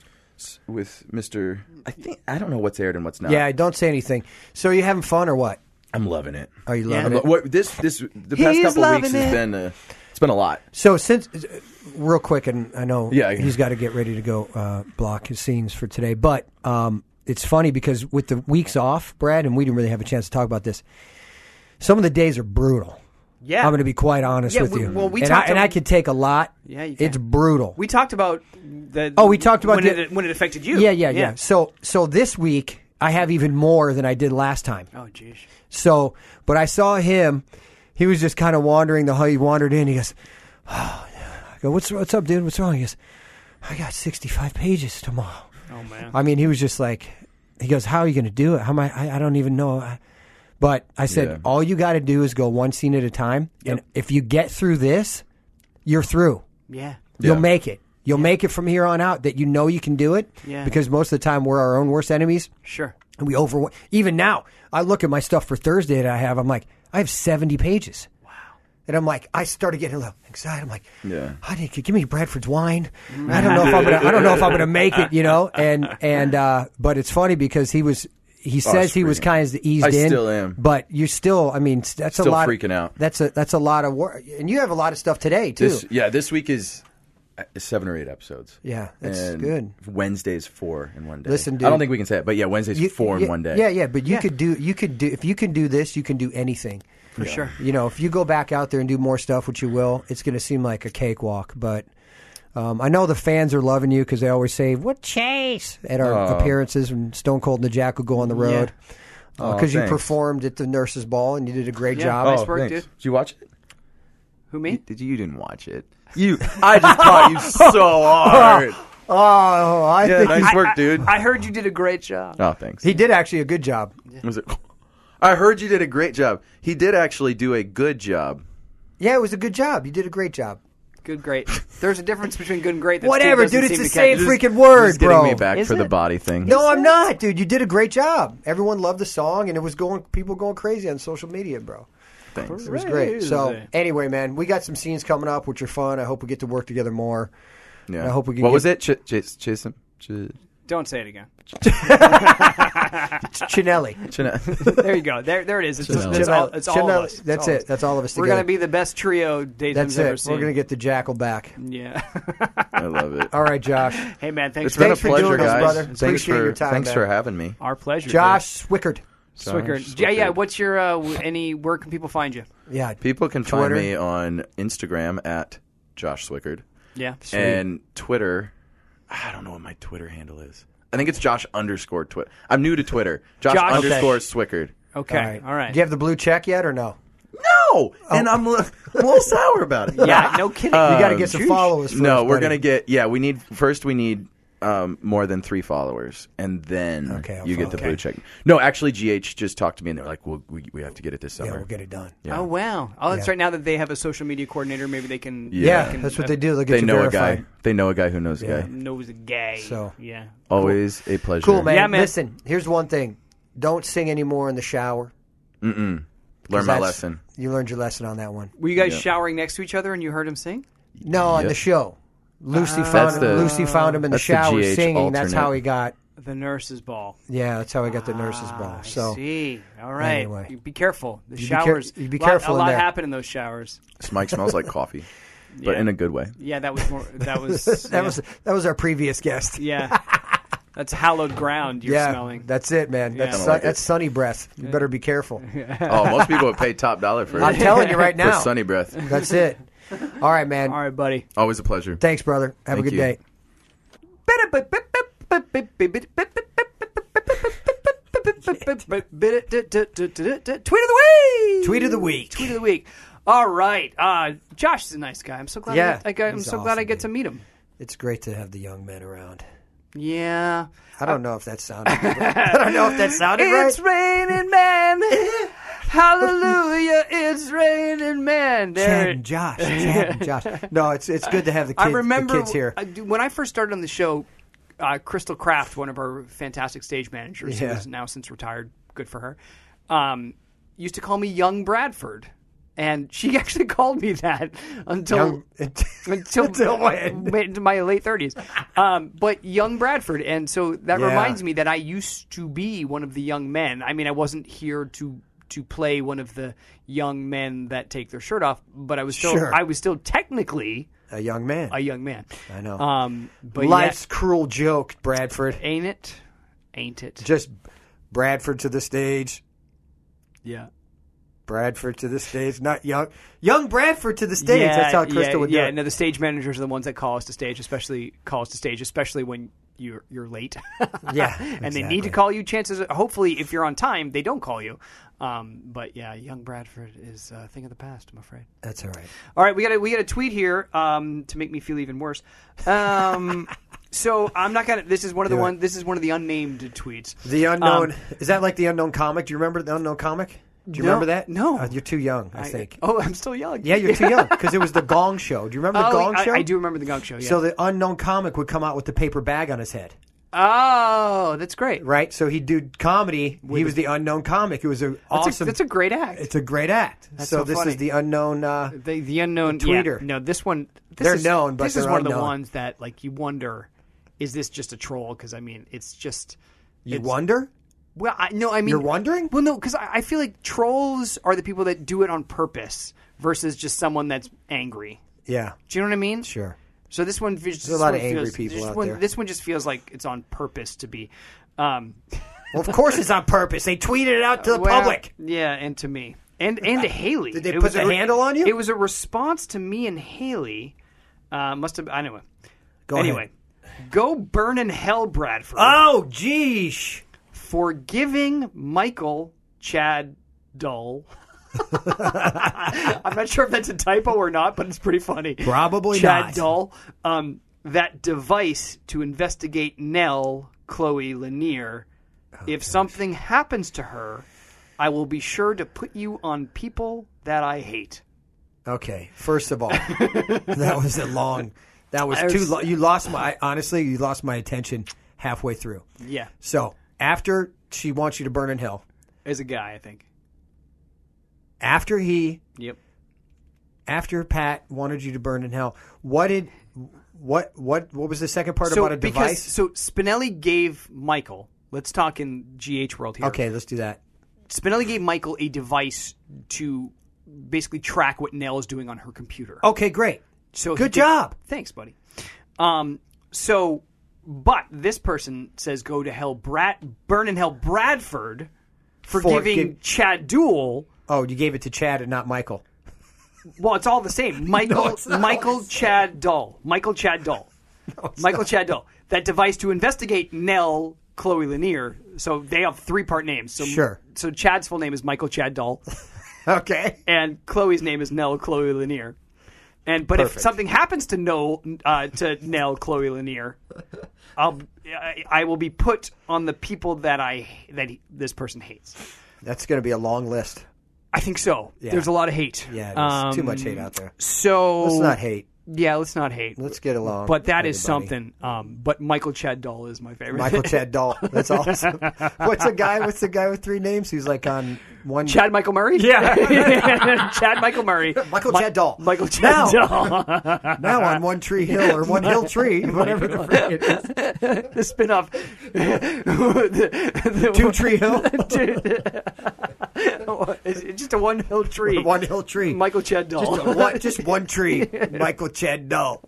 Speaker 5: with Mister I think I don't know what's aired and what's not.
Speaker 4: Yeah, don't say anything. So are you having fun or what?
Speaker 5: I'm loving it.
Speaker 4: Are you
Speaker 3: Yeah.
Speaker 4: loving
Speaker 5: I'm
Speaker 4: it?
Speaker 5: lo- what, this this the past
Speaker 4: He's
Speaker 5: couple
Speaker 4: loving
Speaker 5: weeks
Speaker 4: it.
Speaker 5: has been uh, it's been a lot.
Speaker 4: So since, real quick, and I know
Speaker 5: Yeah.
Speaker 4: he's got to get ready to go uh, block his scenes for today, but um, it's funny because with the weeks off, Brad, and we didn't really have a chance to talk about this, some of the days are brutal.
Speaker 3: Yeah.
Speaker 4: I'm going to be quite honest
Speaker 3: Yeah,
Speaker 4: with
Speaker 3: we-
Speaker 4: you.
Speaker 3: well, we
Speaker 4: and, I,
Speaker 3: talked
Speaker 4: and
Speaker 3: to-
Speaker 4: I could take a lot.
Speaker 3: Yeah, you can.
Speaker 4: It's brutal.
Speaker 3: We talked about the.
Speaker 4: Oh, we talked about
Speaker 3: when
Speaker 4: the-
Speaker 3: it when it affected you.
Speaker 4: yeah, yeah, yeah, So, so this week I have even more than I did last time.
Speaker 3: Oh, jeez.
Speaker 4: So, but I saw him. He was just kind of wandering the. He wandered in. He goes, "Oh, I go, what's what's up, dude? What's wrong?" He goes, "I got sixty-five pages tomorrow."
Speaker 3: Oh man.
Speaker 4: I mean, he was just like, he goes, "How are you going to do it? How am I? I, I don't even know." I, but I said,
Speaker 5: Yeah.
Speaker 4: all you got to do is go one scene at a time, and if you get through this, you're through.
Speaker 3: Yeah.
Speaker 4: You'll
Speaker 5: Yeah.
Speaker 4: make it. You'll make it from here on out. That you know you can do it.
Speaker 3: Yeah.
Speaker 4: Because most of the time we're our own worst enemies.
Speaker 3: Sure.
Speaker 4: And we over even now. I look at my stuff for Thursday that I have. I'm like, I have seventy pages. Wow. And I'm like, I started getting a little excited. I'm like,
Speaker 5: Yeah.
Speaker 4: I need give me Bradford's wine. I don't know if I'm gonna. I don't know if I'm gonna make it. You know. And and uh, but it's funny because he was. He says he was
Speaker 5: freaking-
Speaker 4: kind of eased
Speaker 5: I
Speaker 4: in.
Speaker 5: still am.
Speaker 4: But you still. I mean, that's a
Speaker 5: Still
Speaker 4: lot.
Speaker 5: freaking out.
Speaker 4: That's a that's a lot of work. And you have a lot of stuff today too.
Speaker 5: This, yeah, this week is uh, seven or eight episodes.
Speaker 4: Yeah, that's
Speaker 5: and
Speaker 4: good.
Speaker 5: Wednesday's four in one day.
Speaker 4: Listen,
Speaker 5: I
Speaker 4: dude.
Speaker 5: don't think we can say it, but yeah, Wednesday's
Speaker 4: You-
Speaker 5: four
Speaker 4: yeah,
Speaker 5: in one day.
Speaker 4: Yeah, yeah, but you
Speaker 3: Yeah.
Speaker 4: could do you could do if you can do this, you can do anything.
Speaker 3: For sure.
Speaker 4: You know, if you go back out there and do more stuff, which you will, it's going to seem like a cakewalk. But um, I know the fans are loving you because they always say, "What Chase?" at our
Speaker 5: Oh.
Speaker 4: appearances when Stone Cold and the Jack will go on the road
Speaker 5: Oh,
Speaker 4: because you
Speaker 5: thanks.
Speaker 4: performed at the Nurses Ball and you did a great
Speaker 3: Yeah.
Speaker 4: job.
Speaker 3: Nice
Speaker 5: Oh,
Speaker 3: work,
Speaker 5: thanks.
Speaker 3: dude.
Speaker 5: Did you watch it?
Speaker 3: Who me?
Speaker 7: Did you? You didn't watch it.
Speaker 5: You, I just caught you so hard.
Speaker 4: Oh, I
Speaker 5: Yeah,
Speaker 4: think
Speaker 5: nice work, dude.
Speaker 3: I heard you did a great job.
Speaker 5: Oh, thanks.
Speaker 4: he did actually a good job.
Speaker 5: Was it? I heard you did a great job. He did actually do a good job.
Speaker 4: Yeah, it was a good job. You did a great job.
Speaker 3: Good, great. There's a difference between good and great. That
Speaker 4: Whatever,
Speaker 3: Steve
Speaker 4: dude.
Speaker 3: doesn't
Speaker 4: It's the
Speaker 3: seem to
Speaker 4: same
Speaker 3: catch.
Speaker 4: freaking word,
Speaker 5: Just getting
Speaker 4: bro.
Speaker 5: me back
Speaker 3: Is
Speaker 5: for the
Speaker 3: it?
Speaker 5: body thing.
Speaker 4: No, I'm not, dude. You did a great job. Everyone loved the song, and it was going people going crazy on social media, bro.
Speaker 5: Thanks.
Speaker 4: It was great. So
Speaker 3: Crazy.
Speaker 4: anyway, man, we got some scenes coming up, which are fun. I hope we get to work together more.
Speaker 5: Yeah.
Speaker 4: I hope we can
Speaker 5: What
Speaker 4: get-
Speaker 5: was it? Ch- Chase, Chase, Ch-
Speaker 3: Don't say it again.
Speaker 4: Chinelli.
Speaker 5: Ch-
Speaker 3: There you go. There, there it is. It's,
Speaker 7: Chinelli.
Speaker 3: it's all, it's all of
Speaker 4: Chinelli.
Speaker 3: us. It's
Speaker 4: That's
Speaker 3: all of
Speaker 4: it.
Speaker 3: us.
Speaker 4: That's all of us
Speaker 3: We're
Speaker 4: together.
Speaker 3: gonna be the best trio Dayton's
Speaker 4: That's
Speaker 3: ever
Speaker 4: it.
Speaker 3: seen.
Speaker 4: We're gonna get the Jackal back.
Speaker 3: Yeah.
Speaker 5: I love it.
Speaker 4: All right, Josh.
Speaker 3: Hey man, thanks
Speaker 5: It's
Speaker 3: for
Speaker 5: been a
Speaker 4: Thanks for
Speaker 5: pleasure,
Speaker 4: doing this,
Speaker 5: guys.
Speaker 4: brother.
Speaker 5: Thanks
Speaker 4: Appreciate
Speaker 5: for
Speaker 4: your time,
Speaker 5: thanks
Speaker 4: man.
Speaker 5: for having me.
Speaker 3: our pleasure.
Speaker 4: Josh Swickard.
Speaker 3: Swickard.
Speaker 5: Josh
Speaker 3: Yeah, yeah.
Speaker 5: Swickard.
Speaker 3: What's your uh, w- any? Where can people find you?
Speaker 4: Yeah.
Speaker 5: People can
Speaker 4: Twitter.
Speaker 5: find me on Instagram at Josh Swickard
Speaker 3: Yeah.
Speaker 5: and Twitter. I don't know what my Twitter handle is. I think it's Josh underscore Twitter. I'm new to Twitter. Josh,
Speaker 3: Josh-
Speaker 5: underscore Swickard.
Speaker 3: Okay.
Speaker 4: All right.
Speaker 3: All right.
Speaker 4: Do you have the blue check yet or no?
Speaker 5: No, and I'm, a li- I'm a little sour about it.
Speaker 3: Yeah. No kidding.
Speaker 4: You got to
Speaker 5: Um,
Speaker 4: get some
Speaker 3: sheesh.
Speaker 4: followers first.
Speaker 5: no, we're
Speaker 4: buddy.
Speaker 5: gonna get. Yeah, we need first. We need um, more than three followers, and then
Speaker 4: Okay, I'll
Speaker 5: you get
Speaker 4: follow.
Speaker 5: the
Speaker 4: Okay.
Speaker 5: blue check. No, actually, G H just talked to me, and they're like, well, we, we have to get it this
Speaker 4: Yeah,
Speaker 5: summer.
Speaker 4: we'll get it done.
Speaker 5: Yeah.
Speaker 3: Oh wow! Oh, that's
Speaker 4: Yeah.
Speaker 3: right. Now that they have a social media coordinator, maybe they can.
Speaker 5: Yeah,
Speaker 4: Yeah,
Speaker 3: can,
Speaker 4: that's what
Speaker 3: uh,
Speaker 4: they do. They'll get
Speaker 5: They
Speaker 4: you
Speaker 5: know
Speaker 4: verified.
Speaker 5: a guy. They know a guy who knows a
Speaker 4: Yeah.
Speaker 5: guy.
Speaker 3: Knows a gay.
Speaker 4: So-
Speaker 3: yeah.
Speaker 5: Always a pleasure.
Speaker 4: Cool, man.
Speaker 3: Yeah, man.
Speaker 4: Listen, here's one thing. Don't sing anymore in the shower.
Speaker 5: Mm-mm.
Speaker 4: 'Cause
Speaker 5: Learn my
Speaker 4: that's-
Speaker 5: lesson.
Speaker 4: You learned your lesson on that one.
Speaker 3: Were you guys
Speaker 5: Yep.
Speaker 3: showering next to each other and you heard him sing?
Speaker 4: No, on
Speaker 5: Yep.
Speaker 4: the show. Lucy
Speaker 5: That's
Speaker 4: found
Speaker 5: the-
Speaker 4: Lucy found him in the
Speaker 5: that's the
Speaker 4: shower
Speaker 5: G H
Speaker 4: singing. That's
Speaker 5: alternate.
Speaker 4: how he got.
Speaker 3: The nurse's ball.
Speaker 4: Yeah, that's how he got the nurse's ball.
Speaker 3: Ah,
Speaker 4: So
Speaker 3: I see. All right.
Speaker 4: anyway.
Speaker 3: You be careful. The
Speaker 4: You be care-
Speaker 3: showers.
Speaker 4: you be
Speaker 3: lot-
Speaker 4: careful
Speaker 3: A
Speaker 4: in
Speaker 3: lot
Speaker 4: there.
Speaker 3: happened in those showers.
Speaker 5: This mic smells like coffee, but
Speaker 3: Yeah.
Speaker 5: in a good way.
Speaker 3: Yeah, that was more. That was.
Speaker 4: that
Speaker 3: yeah.
Speaker 4: was that was our previous guest.
Speaker 3: Yeah. That's hallowed ground you're
Speaker 4: yeah,
Speaker 3: smelling.
Speaker 4: that's it, man. That's
Speaker 3: Yeah.
Speaker 4: sun,
Speaker 5: like it.
Speaker 4: that's sunny breath. You better be careful.
Speaker 5: Oh, most people would pay top dollar for
Speaker 4: I'm
Speaker 5: it.
Speaker 4: telling you right
Speaker 5: For
Speaker 4: now.
Speaker 5: sunny breath.
Speaker 4: That's it. All right, man.
Speaker 3: All right, buddy.
Speaker 5: Always a pleasure.
Speaker 4: Thanks, brother. Have
Speaker 5: Thank
Speaker 4: a good
Speaker 5: you.
Speaker 4: day.
Speaker 3: Tweet of the week.
Speaker 4: Tweet of the week.
Speaker 3: Tweet of the week. All right. Uh, Josh is a nice guy. I'm so glad.
Speaker 4: Yeah,
Speaker 3: I, I got, I'm
Speaker 4: he's
Speaker 3: so glad I
Speaker 4: awesome,
Speaker 3: get to
Speaker 4: dude.
Speaker 3: meet him.
Speaker 4: It's great to have the young men around.
Speaker 3: Yeah.
Speaker 4: I don't know if that sounded. I don't know if that sounded
Speaker 3: It's
Speaker 4: right.
Speaker 3: raining man. Hallelujah. It's raining man.
Speaker 4: Chad
Speaker 3: There.
Speaker 4: and Josh. Chad and Josh. No, it's it's good to have the kids,
Speaker 3: I remember
Speaker 4: the kids here.
Speaker 3: uh, dude, when I first started on the show, uh, Crystal Kraft, one of our fantastic stage managers,
Speaker 4: Yeah.
Speaker 3: who is now since retired, good for her, um, used to call me Young Bradford. And she actually called me that until
Speaker 4: Young-
Speaker 3: until,
Speaker 4: Until when?
Speaker 3: uh, into my late thirties. Um, but Young Bradford, and so that
Speaker 4: Yeah.
Speaker 3: reminds me that I used to be one of the young men. I mean, I wasn't here to to play one of the young men that take their shirt off, but I was still
Speaker 4: Sure.
Speaker 3: I was still technically
Speaker 4: A young man.
Speaker 3: a young man.
Speaker 4: I know.
Speaker 3: Um, but
Speaker 4: Life's
Speaker 3: yeah,
Speaker 4: cruel joke, Bradford.
Speaker 3: ain't it? Ain't it?
Speaker 4: Just Bradford to the stage.
Speaker 3: Yeah.
Speaker 4: Bradford to the stage. Not young. Young Bradford to the stage. That's how Crystal
Speaker 3: yeah,
Speaker 4: would
Speaker 3: yeah.
Speaker 4: do it.
Speaker 3: No, the stage managers are the ones that call us to stage, especially call us to stage, especially when you're you're late.
Speaker 4: Yeah,
Speaker 3: and they need
Speaker 4: exactly.
Speaker 3: to call you. Chances, are, hopefully, if you're on time, they don't call you. Um, but yeah, Young Bradford is a thing of the past. I'm afraid.
Speaker 4: That's all right.
Speaker 3: All right, we got a, we got a tweet here um, to make me feel even worse. Um, so I'm not gonna. This is one of the
Speaker 4: Do it.
Speaker 3: one. This is one of the unnamed tweets.
Speaker 4: The unknown.
Speaker 3: Um,
Speaker 4: is that like the unknown comic? Do you remember the unknown comic? Do you
Speaker 3: No,
Speaker 4: remember that?
Speaker 3: no.
Speaker 4: Uh, you're too young, I, think.
Speaker 3: Oh, I'm still young.
Speaker 4: Yeah, you're too young because it was the Gong Show. Do you remember the
Speaker 3: Oh,
Speaker 4: Gong
Speaker 3: I,
Speaker 4: Show?
Speaker 3: I do remember the Gong Show. Yeah.
Speaker 4: So the unknown comic would come out with the paper bag on his head,
Speaker 3: oh, that's great.
Speaker 4: right? So he'd do comedy. He was the unknown comic. It was an
Speaker 3: That's,
Speaker 4: awesome.
Speaker 3: a, that's a great act.
Speaker 4: it's a great act.
Speaker 3: That's
Speaker 4: so,
Speaker 3: so
Speaker 4: this
Speaker 3: funny.
Speaker 4: is the unknown. Uh,
Speaker 3: The the unknown
Speaker 4: The tweeter.
Speaker 3: Yeah, no, this one. This
Speaker 4: They're
Speaker 3: is,
Speaker 4: known, but
Speaker 3: this is
Speaker 4: they're
Speaker 3: one of the
Speaker 4: unknown.
Speaker 3: ones that like you wonder, is this just a troll? Because I mean, it's just.
Speaker 4: you
Speaker 3: it's-
Speaker 4: wonder.
Speaker 3: Well, I, no, I mean,
Speaker 4: You're wondering?
Speaker 3: Well, no, because I, I feel like trolls are the people that do it on purpose versus just someone that's angry.
Speaker 4: Yeah,
Speaker 3: Do you know what I mean?
Speaker 4: sure.
Speaker 3: So this one, this
Speaker 4: a lot
Speaker 3: one
Speaker 4: of angry
Speaker 3: feels,
Speaker 4: people
Speaker 3: this
Speaker 4: out
Speaker 3: one,
Speaker 4: there.
Speaker 3: This one just feels like it's on purpose to be. Um,
Speaker 4: Well, of course it's on purpose. They tweeted it out to the
Speaker 3: well,
Speaker 4: public.
Speaker 3: Yeah, and to me. And and to Haley.
Speaker 4: Did they
Speaker 3: It
Speaker 4: put
Speaker 3: was
Speaker 4: the
Speaker 3: a re-
Speaker 4: handle on you?
Speaker 3: It was a response to me and Haley. Uh, must have. Anyway.
Speaker 4: Go
Speaker 3: anyway, go burn in hell, Bradford,
Speaker 4: Oh, geesh.
Speaker 3: for giving Michael Chad Dull. I'm not sure if that's a typo or not, but it's pretty funny.
Speaker 4: Probably
Speaker 3: Chad
Speaker 4: not.
Speaker 3: Dull. Um, that device to investigate Nell Chloe Lanier. If something happens to her, I will be sure to put you on people that I hate.
Speaker 4: Okay, first of all, that was a long. That was
Speaker 3: I
Speaker 4: too.
Speaker 3: was-
Speaker 4: Lo- you lost my. Honestly, you lost my attention halfway through.
Speaker 3: Yeah,
Speaker 4: So after she wants you to burn in hell,
Speaker 3: as a guy, I think.
Speaker 4: after he,
Speaker 3: Yep.
Speaker 4: after Pat wanted you to burn in hell, what did, what, what, what was the second part
Speaker 3: So
Speaker 4: about a
Speaker 3: because
Speaker 4: device?
Speaker 3: so Spinelli gave Michael. Let's talk in G H world here.
Speaker 4: Okay, let's do that.
Speaker 3: Spinelli gave Michael a device to basically track what Nell is doing on her computer.
Speaker 4: Okay, great.
Speaker 3: So he
Speaker 4: Good
Speaker 3: did-
Speaker 4: job.
Speaker 3: Thanks, buddy. Um, so, but this person says go to hell, Brad, burn in hell, Bradford, for,
Speaker 4: For
Speaker 3: giving
Speaker 4: give-
Speaker 3: Chad Duell.
Speaker 4: Oh, you gave it to Chad and not Michael.
Speaker 3: Well, it's all the same. Michael,
Speaker 4: it's not.
Speaker 3: Michael Chad Dull, Michael Chad Dull, Michael Chad Dull. That device to investigate Nell Chloe Lanier. So they have three part names. So,
Speaker 4: Sure.
Speaker 3: So Chad's full name is Michael Chad Dull,
Speaker 4: Okay.
Speaker 3: and Chloe's name is Nell Chloe Lanier. And but
Speaker 4: Perfect.
Speaker 3: if something happens to know uh, to nail Chloe Lanier, I'll I, I will be put on the people that I that he, this person hates.
Speaker 4: That's going to be a long list.
Speaker 3: I think so.
Speaker 4: Yeah.
Speaker 3: There's a lot of hate.
Speaker 4: Yeah, there's too
Speaker 3: Um,
Speaker 4: much hate out there.
Speaker 3: So
Speaker 4: Let's not hate.
Speaker 3: Yeah, let's not hate.
Speaker 4: Let's get along.
Speaker 3: But that is
Speaker 4: everybody.
Speaker 3: something. Um, but Michael Chad Dahl is my favorite.
Speaker 4: Michael Chad Dahl. That's awesome. What's the guy? What's the guy with three names? Who's like on one?
Speaker 3: Chad Michael Murray? Yeah. Chad Michael Murray.
Speaker 4: Michael
Speaker 3: Mi-
Speaker 4: Chad Dahl.
Speaker 3: Michael Chad Dahl.
Speaker 4: Now on One Tree Hill or One Hill Tree, whatever the frick it is.
Speaker 3: The spin-off. the, the,
Speaker 4: Two Tree Hill.
Speaker 3: It's just a one hill tree.
Speaker 4: One Hill Tree.
Speaker 3: Michael Chad Dahl.
Speaker 4: Just, a, one, just one tree. Michael Chad Dahl.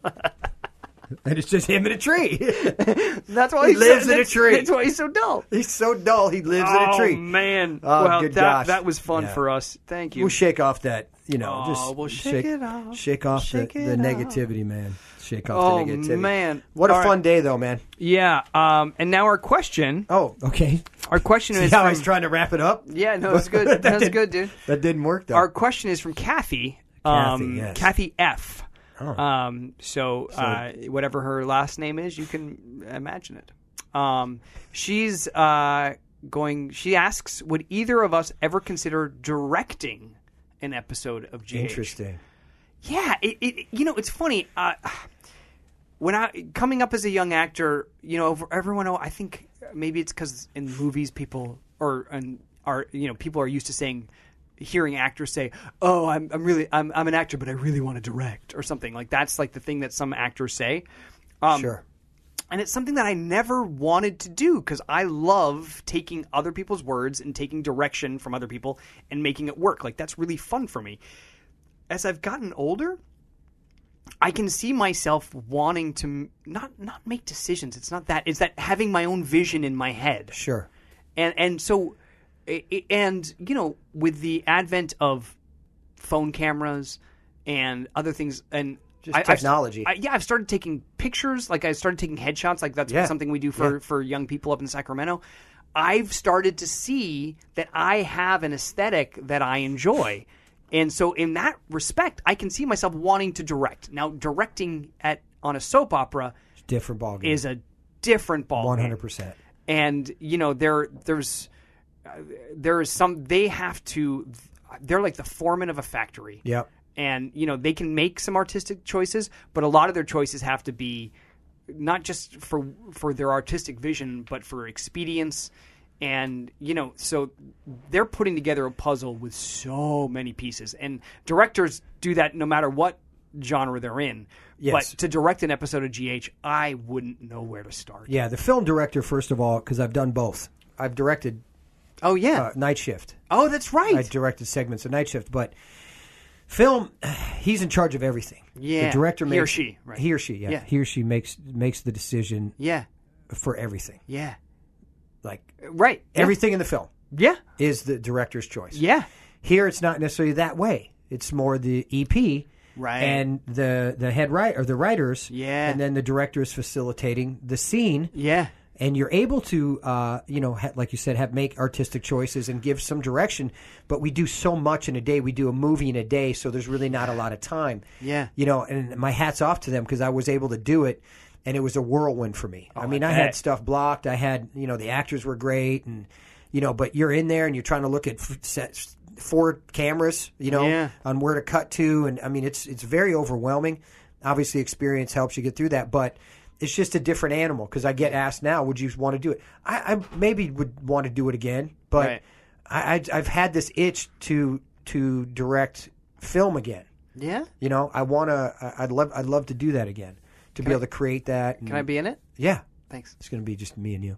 Speaker 4: And it's just him in a tree.
Speaker 3: That's why
Speaker 4: He
Speaker 3: he's
Speaker 4: lives
Speaker 3: so,
Speaker 4: in a
Speaker 3: that's-
Speaker 4: tree.
Speaker 3: That's why he's so dull.
Speaker 4: He's so dull, he lives
Speaker 3: oh,
Speaker 4: in a tree.
Speaker 3: man.
Speaker 4: Oh,
Speaker 3: well,
Speaker 4: good
Speaker 3: that,
Speaker 4: gosh.
Speaker 3: that was fun
Speaker 4: Yeah.
Speaker 3: for us. Thank you.
Speaker 4: We'll shake off that, you know,
Speaker 3: Oh,
Speaker 4: just
Speaker 3: we'll shake it off.
Speaker 4: Shake off
Speaker 3: Shake
Speaker 4: the,
Speaker 3: it
Speaker 4: the
Speaker 3: off.
Speaker 4: negativity, man. Shake off
Speaker 3: Oh,
Speaker 4: the negativity.
Speaker 3: man.
Speaker 4: What a
Speaker 3: All
Speaker 4: fun
Speaker 3: right.
Speaker 4: day, though, man.
Speaker 3: Yeah. Um, and now our question.
Speaker 4: Oh, okay.
Speaker 3: Our question
Speaker 4: See
Speaker 3: is
Speaker 4: how
Speaker 3: from,
Speaker 4: I was trying to wrap it up?
Speaker 3: Yeah, no, it's good.
Speaker 4: That
Speaker 3: That's
Speaker 4: didn't-
Speaker 3: good, dude.
Speaker 4: That didn't work, though.
Speaker 3: Our question is from Kathy.
Speaker 4: Kathy,
Speaker 3: um,
Speaker 4: yes.
Speaker 3: Kathy F.
Speaker 4: Oh.
Speaker 3: Um, so uh, whatever her last name is, you can imagine it. Um, she's uh, going. She asks, "Would either of us ever consider directing an episode of G H?"
Speaker 4: Interesting.
Speaker 3: Yeah, it, it, you know, it's funny. Uh, when I coming up as a young actor, you know, everyone. I think maybe it's because in movies, people or and are you know people are used to saying, hearing actors say, "Oh, I'm I'm really I'm I'm an actor, but I really want to direct," or something like that's like the thing that some actors say. Um,
Speaker 4: Sure.
Speaker 3: And it's something that I never wanted to do because I love taking other people's words and taking direction from other people and making it work. Like that's really fun for me. As I've gotten older, I can see myself wanting to m- not not make decisions. It's not that. It's that having my own vision in my head.
Speaker 4: Sure.
Speaker 3: And and so, i- i- and you know, with the advent of phone cameras and other things, and
Speaker 4: Just
Speaker 3: I- I've-
Speaker 4: technology.
Speaker 3: I, yeah, I've started taking pictures. Like I started taking headshots. Like that's
Speaker 4: Yeah.
Speaker 3: something we do for
Speaker 4: Yeah.
Speaker 3: for young people up in Sacramento. I've started to see that I have an aesthetic that I enjoy. And so in that respect, I can see myself wanting to direct. Now, directing at on a soap opera
Speaker 4: Different ballgame.
Speaker 3: is a different ball.
Speaker 4: one hundred percent.
Speaker 3: And you know, there there's uh, there is some they have to they're like the foreman of a factory.
Speaker 4: Yep.
Speaker 3: And you know, they can make some artistic choices, but a lot of their choices have to be not just for for their artistic vision, but for expedience. And, you know, so they're putting together a puzzle with so many pieces. And directors do that no matter what genre they're in.
Speaker 4: Yes.
Speaker 3: But to direct an episode of G H, I wouldn't know where to start.
Speaker 4: Yeah, the film director, first of all, because I've done both. I've directed
Speaker 3: Oh, yeah.
Speaker 4: uh, Night Shift.
Speaker 3: oh, that's right.
Speaker 4: I directed segments of Night Shift, but film, he's in charge of everything.
Speaker 3: Yeah.
Speaker 4: The director makes
Speaker 3: He or she, right.
Speaker 4: He or she, yeah.
Speaker 3: Yeah.
Speaker 4: He or she makes makes the decision
Speaker 3: yeah.
Speaker 4: for everything.
Speaker 3: Yeah.
Speaker 4: Like
Speaker 3: Right. Yeah.
Speaker 4: everything in the film
Speaker 3: Yeah.
Speaker 4: is the director's choice.
Speaker 3: Yeah.
Speaker 4: Here, it's not necessarily that way. It's more the E P,
Speaker 3: Right.
Speaker 4: and the the head writer or the writers,
Speaker 3: Yeah.
Speaker 4: and then the director is facilitating the scene.
Speaker 3: Yeah.
Speaker 4: And you're able to, uh, you know, ha- like you said, have make artistic choices and give some direction. But we do so much in a day. We do a movie in a day, so there's really not a lot of time.
Speaker 3: Yeah.
Speaker 4: You know, and my hat's off to them because I was able to do it, and it was a whirlwind for me. I mean, I,
Speaker 3: I
Speaker 4: had
Speaker 3: bet.
Speaker 4: stuff blocked. I had, you know, the actors were great, and you know, but you're in there and you're trying to look at f- set, four cameras, you know,
Speaker 3: Yeah.
Speaker 4: on where to cut to, and I mean, it's it's very overwhelming. Obviously, experience helps you get through that, but it's just a different animal because I get asked now, would you want to do it? I, I maybe would want to do it again, but
Speaker 3: Right.
Speaker 4: I, I, I've had this itch to to direct film again.
Speaker 3: Yeah.
Speaker 4: You know, I want to. I'd love. I'd love to do that again. To be able to create that. And,
Speaker 3: Can I be in it?
Speaker 4: Yeah,
Speaker 3: Thanks.
Speaker 4: it's going to be just me and you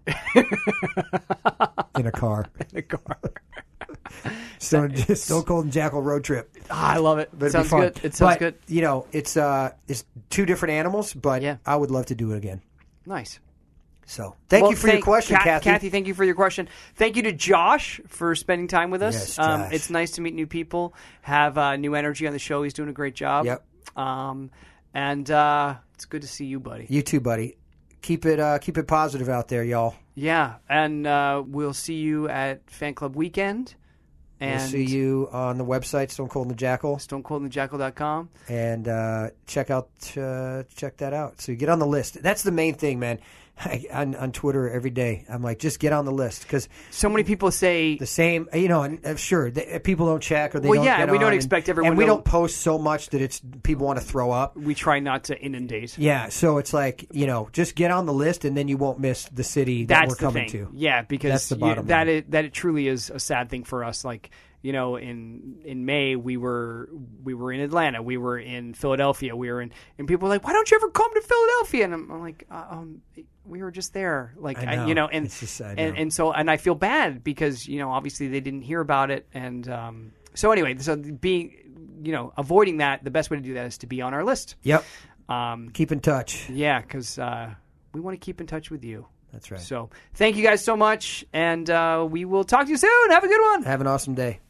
Speaker 4: in a car.
Speaker 3: In a car.
Speaker 4: Stone, Stone Cold and Jackal road trip.
Speaker 3: Ah, I love it.
Speaker 4: But it'd
Speaker 3: Sounds
Speaker 4: be fun.
Speaker 3: good. It sounds
Speaker 4: but,
Speaker 3: good.
Speaker 4: You know, it's uh, it's two different animals, but
Speaker 3: Yeah.
Speaker 4: I would love to do it again.
Speaker 3: Nice.
Speaker 4: So, thank
Speaker 3: Well,
Speaker 4: you for your question,
Speaker 3: Ka-
Speaker 4: Kathy.
Speaker 3: Kathy, thank you for your question. Thank you to Josh for spending time with us.
Speaker 4: Yes,
Speaker 3: um,
Speaker 4: Josh.
Speaker 3: it's nice to meet new people, have uh, new energy on the show. He's doing a great job.
Speaker 4: Yep.
Speaker 3: Um, and uh, it's good to see you, buddy.
Speaker 4: You too, buddy. Keep it uh, keep it positive out there, y'all.
Speaker 3: Yeah, and uh, we'll see you at Fan Club Weekend. And
Speaker 4: we'll see you on the website, Stone Cold and the Jackal.
Speaker 3: stone cold and the jackal dot com.
Speaker 4: And uh, check out uh, check that out. So you get on the list. That's the main thing, man. I, on, on Twitter every day, I'm like, just get on the list because
Speaker 3: so many people say
Speaker 4: the same. You know, and uh, sure, they, people don't check or they
Speaker 3: well,
Speaker 4: don't.
Speaker 3: yeah,
Speaker 4: get
Speaker 3: we don't
Speaker 4: on,
Speaker 3: expect
Speaker 4: and,
Speaker 3: everyone.
Speaker 4: And we
Speaker 3: to,
Speaker 4: don't post so much that it's people want to throw up.
Speaker 3: We try not to inundate.
Speaker 4: Yeah, so it's like you know, just get on the list, and then you won't miss the city that
Speaker 3: That's
Speaker 4: we're coming
Speaker 3: the thing.
Speaker 4: to.
Speaker 3: Yeah, because
Speaker 4: That's the
Speaker 3: you-
Speaker 4: bottom
Speaker 3: that
Speaker 4: line.
Speaker 3: it, that it truly is a sad thing for us. Like you know, in in May we were we were in Atlanta, we were in Philadelphia, we were in, and people were like, "Why don't you ever come to Philadelphia?" And I'm, I'm like, uh, um, we were just there, like
Speaker 4: I know.
Speaker 3: you know, and
Speaker 4: It's just- I
Speaker 3: and
Speaker 4: know.
Speaker 3: and so and I feel bad because you know, obviously they didn't hear about it, and um, so anyway, so being you know, avoiding that, the best way to do that is to be on our list.
Speaker 4: Yep.
Speaker 3: Um,
Speaker 4: Keep in touch.
Speaker 3: yeah, because uh, we want to keep in touch with you.
Speaker 4: That's right.
Speaker 3: So thank you guys so much, and uh, we will talk to you soon. Have a good one.
Speaker 4: Have an awesome day.